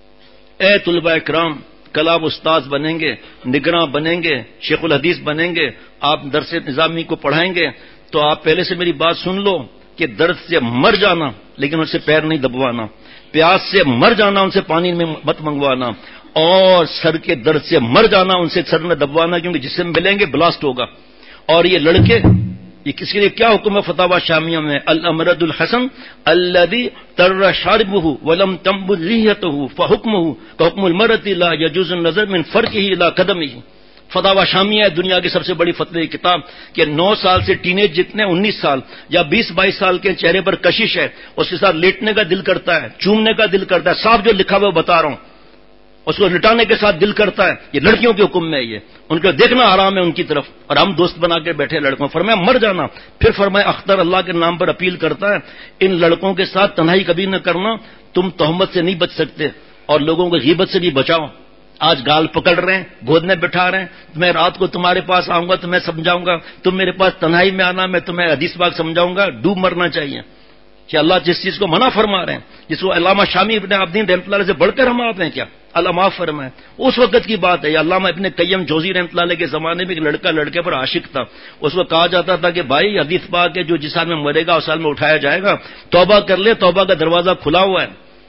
اے طلباء کرام کل آپ استاذ بنیں گے, نگراں بنیں گے, شیخ الحدیث بنیں گے, آپ درس نظامی کو پڑھائیں گے, تو آپ پہلے سے میری بات سن لو کہ درد سے مر جانا لیکن ان سے پیر نہیں دبوانا, پیاس سے مر جانا ان سے پانی میں مت منگوانا, اور سر کے درد سے مر جانا ان سے سر میں دبوانا, کیونکہ جس سے ملیں گے بلاسٹ ہوگا. اور یہ لڑکے, یہ کس کے لیے کیا حکم ہے فتاوی شامیہ میں, الامرد الحسن الذي تر شاربه ولم تنبت لحيته فحكمه كحكم المرأة لا يجوز النظر من فرقه الى قدمه. فتاوی شامیہ ہے دنیا کی سب سے بڑی فتوی کتاب, کہ نو سال سے ٹینیج جتنے انیس سال یا بیس بائیس سال کے چہرے پر کشش ہے, اس کے ساتھ لیٹنے کا دل کرتا ہے, چومنے کا دل کرتا ہے, صاف جو لکھا ہوا بتا رہا ہوں, اس کو لٹانے کے ساتھ دل کرتا ہے. یہ لڑکیوں کے حکم میں, یہ ان کو دیکھنا حرام ہے ان کی طرف, اور ہم دوست بنا کے بیٹھے لڑکوں. فرمایا مر جانا. پھر فرمایا اختر اللہ کے نام پر اپیل کرتا ہے, ان لڑکوں کے ساتھ تنہائی کبھی نہ کرنا, تم تہمت سے نہیں بچ سکتے, اور لوگوں کی غیبت سے بھی بچاؤ. آج گال پکڑ رہے ہیں, گود میں بٹھا رہے ہیں, میں رات کو تمہارے پاس آؤں گا, تمہیں سمجھاؤں گا, تم میرے پاس تنہائی میں آنا, میں تمہیں حدیث پاک سمجھاؤں گا. ڈوب مرنا چاہیے کہ اللہ جس چیز کو منع فرما رہے ہیں, جس کو علامہ شامی ابن عابدین رحمۃ اللہ علیہ سے بڑھ کر ہم آپ ہیں کیا, اللہ معاف فرمائے. اس وقت کی بات ہے, علامہ ابن قیم جوزی رحمۃ اللہ علیہ کے زمانے میں ایک لڑکا لڑکے پر عاشق تھا. اس کو کہا جاتا تھا کہ بھائی حدیث پاک ہے جو جس سال میں مرے گا اس سال میں اٹھایا جائے گا, توبہ کر لے, توبہ کا دروازہ کھلا ہوا ہے.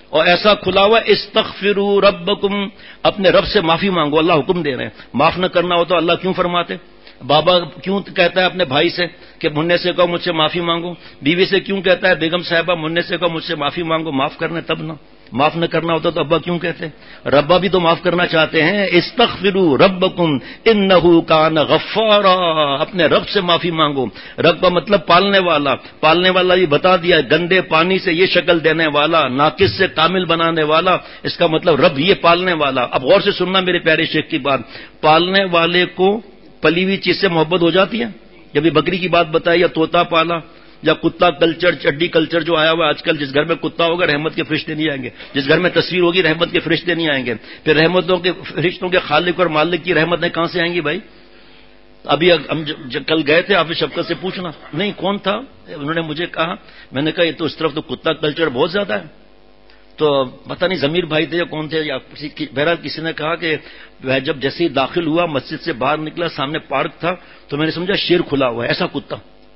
اور ایسا کھلا ہوا استغفروا ربکم، اپنے رب سے معافی مانگو. اللہ حکم دے رہے ہیں. معاف نہ کرنا ہو تو اللہ کیوں فرماتے؟ بابا کیوں کہتا ہے اپنے بھائی سے کہ منع سے کہو مجھ سے معافی مانگو؟ بیوی سے کیوں کہتا ہے بیگم صاحبہ منع سے کہو مجھ سے معافی مانگو؟ معاف کرنا تب نہ، معاف نہ کرنا ہوتا تو ابا کیوں کہتے؟ ربا بھی تو معاف کرنا چاہتے ہیں. استغفروا ربکم انہ کان غفارا، اپنے رب سے معافی مانگو. رب کا مطلب پالنے والا. پالنے والا یہ بتا دیا، گندے پانی سے یہ شکل دینے والا، ناقص سے کامل بنانے والا. اس کا مطلب رب یہ پالنے والا. اب غور سے سننا میرے پیارے شیخ کی بات. پالنے والے کو پلی ہوئی چیز سے محبت ہو جاتی ہے. جب یہ بکری کی بات بتائی، یا طوطا پالا، یا کتا کلچر، چڈی کلچر جو آیا ہوا آج کل، جس گھر میں کتا ہوگا رحمت کے فرشتے نہیں آئیں گے، جس گھر میں تصویر ہوگی رحمت کے فرشتے نہیں آئیں گے. پھر رحمتوں کے فرشتوں کے خالق اور مالک کی رحمتیں کہاں سے آئیں گی بھائی؟ ابھی ہم کل گئے تھے، آپ شفقت سے پوچھنا. نہیں کون تھا؟ انہوں نے مجھے کہا، میں نے کہا یہ تو اس طرف تو کتا کلچر بہت زیادہ ہے. تو پتہ نہیں ضمیر بھائی تھے یا کون تھے، یا بہرحال کسی نے کہا کہ جب جیسے ہی داخل ہوا مسجد سے باہر نکلا، سامنے پارک تھا، تو میں نے سمجھا شیر کھلا ہوا ہے. ایسا کتا،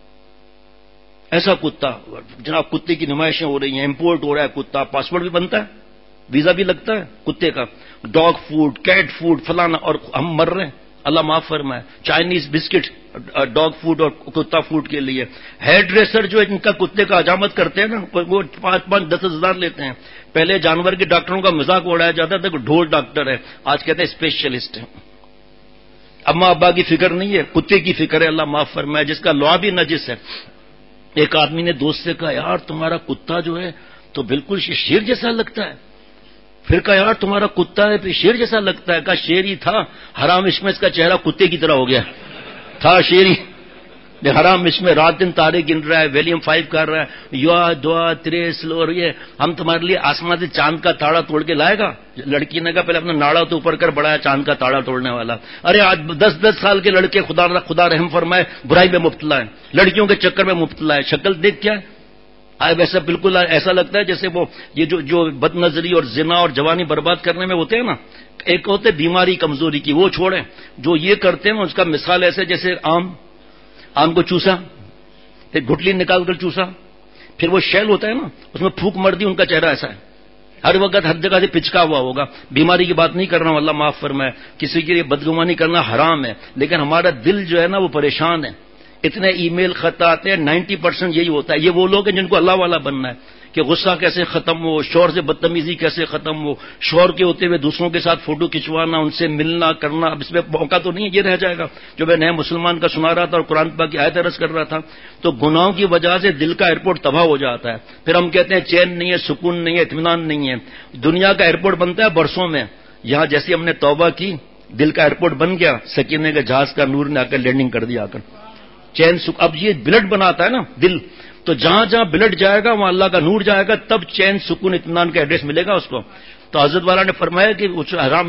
ایسا کتا جناب، کتے کی نمائشیں ہو رہی ہیں، امپورٹ ہو رہا ہے کتا، پاسپورٹ بھی بنتا ہے، ویزا بھی لگتا ہے کتے کا، ڈاگ فوڈ، کیٹ فوڈ، فلانا، اور ہم مر رہے ہیں. اللہ معاف فرمائے. چائنیز بسکٹ ڈاگ فوڈ اور کتا فوڈ کے لیے. ہیئر ڈریسر جو ان کا کتے کا حجامت کرتے ہیں نا، وہ پانچ پانچ دس ہزار لیتے ہیں. پہلے جانور کے ڈاکٹروں کا مذاق اڑایا جاتا تھا کہ ڈھول ڈاکٹر ہے، آج کہتے ہیں اسپیشلسٹ ہے. اماں ابا کی فکر نہیں ہے، کتے کی فکر ہے. اللہ معاف فرمائے. جس کا لعاب ہی نجس ہے. ایک آدمی نے دوست سے کہا، یار تمہارا کتا جو ہے تو بالکل شیر جیسا لگتا ہے. پھر کہا، یار تمہارا کتا ہے پھر شیر جیسا لگتا ہے. کہا شیر ہی تھا، حرام عشق میں اس کا چہرہ کتے کی طرح ہو گیا. تھا شیر ہی، حرام عشق میں رات دن تارے گن رہا ہے، ویلیم فائیو کر رہا ہے، یوا دعا ترے سلو. یہ ہم تمہارے لیے آسمان سے چاند کا تاڑا توڑ کے لائے گا؟ لڑکی نے کہا پہلے اپنا ناڑا تو اوپر کر، بڑا چاند کا تاڑا توڑنے والا. ارے آج دس دس سال کے لڑکے خدا خدا رحم فرمائے برائی میں مبتلا ہیں، لڑکیوں کے چکر میں مبتلا ہے. شکل دیکھ کیا ہے ویسا، بالکل ایسا لگتا ہے جیسے وہ یہ جو جو بد نظری اور زنا اور جوانی برباد کرنے میں ہوتے ہیں نا، ایک ہوتے بیماری کمزوری کی، وہ چھوڑیں. جو یہ کرتے ہیں اس کا مثال ایسے جیسے آم آم کو چوسا، پھر گٹلی نکال کر چوسا، پھر وہ شیل ہوتا ہے نا اس میں پھونک مر دی، ان کا چہرہ ایسا ہے. ہر وقت ہر جگہ سے پچکا ہوا ہوگا. بیماری کی بات نہیں کر رہا ہوں، اللہ معاف فرمائے. کسی کے لیے بدگمانی کرنا حرام ہے، لیکن ہمارا دل جو ہے نا وہ پریشان ہے. اتنے ای میل خط آتے ہیں، نائنٹی پرسینٹ یہی ہوتا ہے. یہ وہ لوگ ہیں جن کو اللہ والا بننا ہے کہ غصہ کیسے ختم ہو، شوہر سے بدتمیزی کیسے ختم ہو، شوہر کے ہوتے ہوئے دوسروں کے ساتھ فوٹو کھنچوانا، ان سے ملنا کرنا. اب اس میں موقع تو نہیں ہے، یہ رہ جائے گا. جو میں نئے مسلمان کا سنا رہا تھا اور قرآن پاک کی آیت عرض کر رہا تھا، تو گناہوں کی وجہ سے دل کا ایئرپورٹ تباہ ہو جاتا ہے. پھر ہم کہتے ہیں چین نہیں ہے، سکون نہیں ہے، اطمینان نہیں ہے. دنیا کا ایئرپورٹ بنتا ہے برسوں میں. یہاں جیسے ہم نے توبہ کی، دل کا ایئرپورٹ بن گیا. سکینے کے جہاز کا نور نے آ کر لینڈنگ کر دیا آ کر. چین سک اب یہ بلڈ بناتا ہے نا دل، تو جہاں جہاں بلڈ جائے گا وہاں اللہ کا نور جائے گا، تب چین سکون اطمینان کا ایڈریس ملے گا اس کو. تو حضرت والا نے فرمایا کہ حرام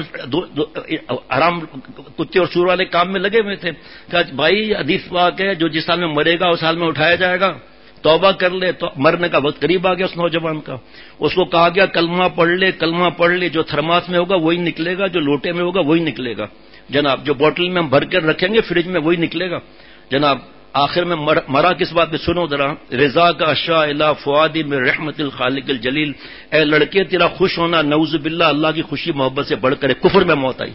حرام کتے اور سور والے کام میں لگے ہوئے تھے. کہ بھائی حدیث پاک ہے جو جس حال میں مرے گا اس حال میں اٹھایا جائے گا. توبہ کر لے، تو مرنے کا وقت قریب آ گیا اس نوجوان کا. اس کو کہا گیا کلمہ پڑھ لے، کلمہ پڑھ لے. جو تھرماس میں ہوگا وہی نکلے گا، جو لوٹے میں ہوگا وہی نکلے گا جناب. جو بوٹل میں ہم بھر کر رکھیں گے فریج میں وہی نکلے گا جناب. آخر میں مرا کس بات پہ سنو ذرا. رضا کا اشا الا فؤادی میں رحمت الخالق الجلیل. اے لڑکے تیرا خوش ہونا نعوذ باللہ اللہ کی خوشی محبت سے بڑھ کر کفر میں موت آئی.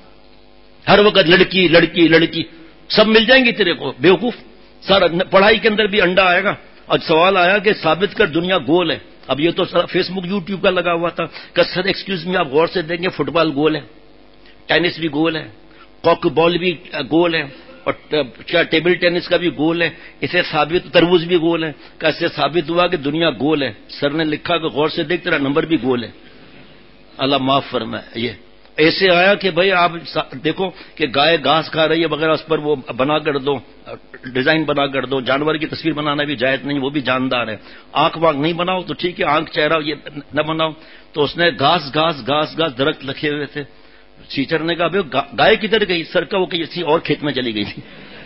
ہر وقت لڑکی لڑکی لڑکی سب مل جائیں گی تیرے کو بیوقوف. سارا پڑھائی کے اندر بھی انڈا آئے گا. اور سوال آیا کہ ثابت کر دنیا گول ہے. اب یہ تو فیس بک یوٹیوب کا لگا ہوا تھا کہ سر ایکسکیوز می آپ غور سے دیکھیں فٹ بال گول ہے، ٹینس بھی گول ہے، کاک بال بھی گول ہے، اور کیا ٹیبل ٹینس کا بھی گول ہے. اسے ثابت تربوز بھی گول ہے. کہ اس سے ثابت ہوا کہ دنیا گول ہے. سر نے لکھا کہ غور سے دیکھ تیرا نمبر بھی گول ہے. اللہ معاف فرمائے. یہ ایسے آیا کہ بھائی آپ دیکھو کہ گائے گھاس کھا رہی ہے وغیرہ، اس پر وہ بنا کر دو، ڈیزائن بنا کر دو. جانور کی تصویر بنانا بھی جائز نہیں، وہ بھی جاندار ہے. آنکھ وانکھ نہیں بناؤ تو ٹھیک ہے، آنکھ چہرہ یہ نہ بناؤ. تو اس نے گھاس گھاس گھاس گھاس درخت لکھے ہوئے تھے. ٹیچر نے کہا بھائی گائے کدھر گئی؟ سر کا وہ کسی اور کھیت میں چلی گئی تھی.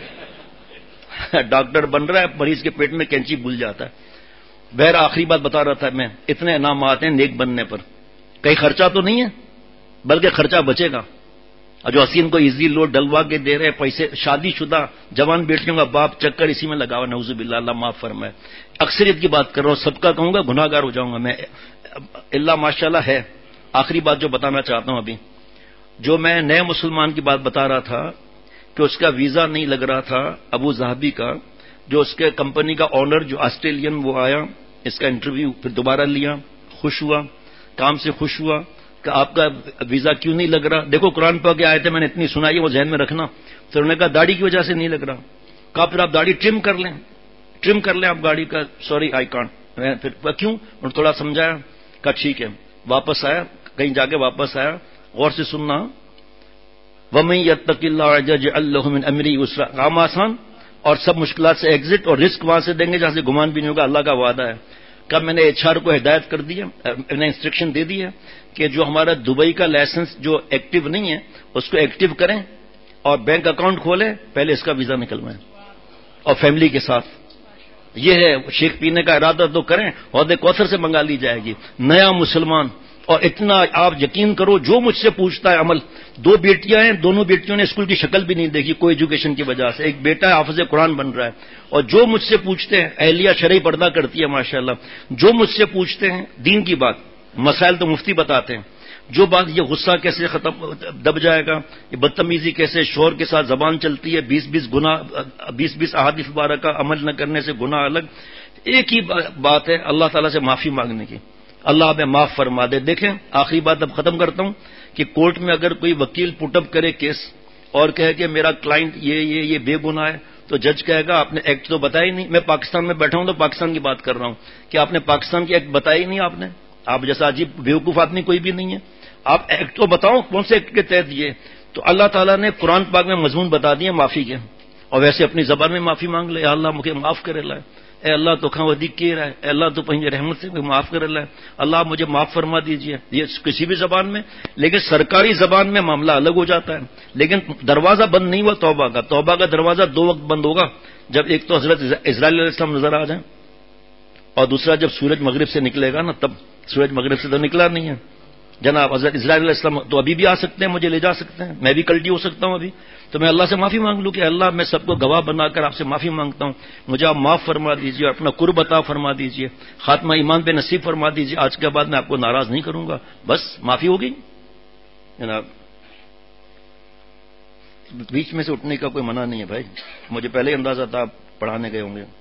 ڈاکٹر بن رہا ہے، مریض کے پیٹ میں کینچی بھول جاتا ہے. بہر آخری بات بتا رہا تھا میں، اتنے انعامات ہیں نیک بننے پر. کہیں خرچہ تو نہیں ہے بلکہ خرچہ بچے گا. اور جو حسین کو ایزی لوڈ ڈلوا کے دے رہے پیسے، شادی شدہ جوان بیٹیوں کا باپ چکر اسی میں لگا ہوا، نعوذ باللہ اللہ معاف فرمائے. اکثریت کی بات کر رہا ہوں، سب کا کہوں گا گناہگار ہو جاؤں گا میں. اللہ ماشاءاللہ ہے. آخری بات جو بتانا چاہتا ہوں ابھی، جو میں نئے مسلمان کی بات بتا رہا تھا کہ اس کا ویزا نہیں لگ رہا تھا، ابو ظہبی کا، جو اس کے کمپنی کا آنر جو آسٹریلین، وہ آیا، اس کا انٹرویو پھر دوبارہ لیا، خوش ہوا، کام سے خوش ہوا کہ آپ کا ویزا کیوں نہیں لگ رہا. دیکھو قرآن پاک کے آیتیں میں نے اتنی سنائی ہے، وہ ذہن میں رکھنا. پھر انہوں نے کہا داڑھی کی وجہ سے نہیں لگ رہا. کہا پھر آپ داڑھی ٹرم کر لیں، ٹرم کر لیں آپ گاڑی کا. Sorry I can't. پھر کیوں؟ انہوں نے تھوڑا سمجھایا، کہا ٹھیک ہے. واپس آیا، کہیں جا کے واپس آیا. غور سے سننا، وَمَن يَتَّقِ اللَّهَ يَجْعَل لَّهُ مِنْ أَمْرِهِ يُسْرًا، کام آسان اور سب مشکلات سے ایگزٹ، اور رزق وہاں سے دیں گے جہاں سے گمان بھی نہیں ہوگا. اللہ کا وعدہ ہے. کب میں نے ایچ آر کو ہدایت کر دی ہے، میں نے انسٹرکشن دے دی ہے کہ جو ہمارا دبئی کا لائسنس جو ایکٹیو نہیں ہے اس کو ایکٹیو کریں اور بینک اکاؤنٹ کھولیں، پہلے اس کا ویزا نکلوائیں اور فیملی کے ساتھ. یہ ہے شیخ پینے کا ارادہ تو کریں، عہدے کوثر سے منگا لی جائے گی. نیا مسلمان، اور اتنا آپ یقین کرو، جو مجھ سے پوچھتا ہے عمل، دو بیٹیاں ہیں، دونوں بیٹیوں نے اسکول کی شکل بھی نہیں دیکھی کوئی ایجوکیشن کی وجہ سے. ایک بیٹا ہے حافظ قرآن بن رہا ہے. اور جو مجھ سے پوچھتے ہیں، اہلیہ شرعی پردہ کرتی ہے ماشاءاللہ، جو مجھ سے پوچھتے ہیں دین کی بات، مسائل تو مفتی بتاتے ہیں، جو بات یہ غصہ کیسے ختم دب جائے گا، یہ بدتمیزی کیسے، شور کے ساتھ زبان چلتی ہے، بیس بیس گناہ بیس بیس احادیث مبارکہ کا عمل نہ کرنے سے گناہ الگ. ایک ہی بات ہے اللہ تعالیٰ سے معافی مانگنے کی، اللہ ہمیں معاف فرما دے. دیکھیں آخری بات اب ختم کرتا ہوں کہ کورٹ میں اگر کوئی وکیل پٹ اپ کرے کیس اور کہے کہ میرا کلائنٹ یہ یہ یہ بے گناہ ہے، تو جج کہے گا آپ نے ایکٹ تو بتایا ہی نہیں. میں پاکستان میں بیٹھا ہوں تو پاکستان کی بات کر رہا ہوں کہ آپ نے پاکستان کی ایکٹ بتایا ہی نہیں. آپ نے آپ جیسا عجیب بیوقوف آدمی کوئی بھی نہیں ہے. آپ ایکٹ تو بتاؤ کون سے ایکٹ کے تحت یہ. تو اللہ تعالیٰ نے قرآن پاک میں مضمون بتا دیے معافی کے، اور ویسے اپنی زبان میں معافی مانگ لے. اللہ مجھے معاف کرے لائے، اے اللہ تو کھاں ودی کی رہا ہے، اے اللہ تو پہنچے رحمت سے معاف کرے لائے، اللہ مجھے معاف فرما دیجئے. یہ کسی بھی زبان میں، لیکن سرکاری زبان میں معاملہ الگ ہو جاتا ہے. لیکن دروازہ بند نہیں ہوا توبہ کا. توبہ کا دروازہ دو وقت بند ہوگا، جب ایک تو حضرت اسرائیل علیہ السلام نظر آ جائیں، اور دوسرا جب سورج مغرب سے نکلے گا نا، تب. سورج مغرب سے تو نکلا نہیں ہے جناب. حضرت اسرائیل علیہ السلام تو ابھی بھی آ سکتے ہیں، مجھے لے جا سکتے ہیں، میں بھی کلٹی ہو سکتا ہوں ابھی. تو میں اللہ سے معافی مانگ لوں کہ اللہ میں سب کو گواہ بنا کر آپ سے معافی مانگتا ہوں، مجھے آپ معاف فرما دیجیے اور اپنا قرب عطا فرما دیجیے، خاتمہ ایمان پہ نصیب فرما دیجیے. آج کے بعد میں آپ کو ناراض نہیں کروں گا. بس معافی ہوگی جناب. بیچ میں سے اٹھنے کا کوئی منع نہیں ہے بھائی، مجھے پہلے ہی اندازہ تھا آپ پڑھانے گئے ہوں گے.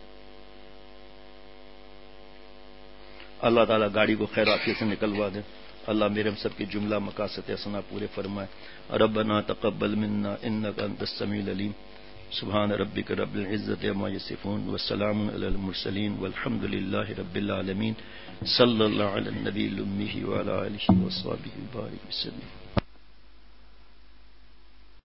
اللہ تعالیٰ گاڑی کو خیر عافیت سے نکلوا دے. اللہ میرے ہم سب کے جملہ مقاصد حسنہ پورے فرمائے. ربنا تقبل منا انك انت السميع العليم. سبحان ربك رب العزة عما يصفون والسلام على المرسلين والحمد لله رب العالمين. صلى الله على النبي الأمي وعلى آله وصحبه وبارك وسلم.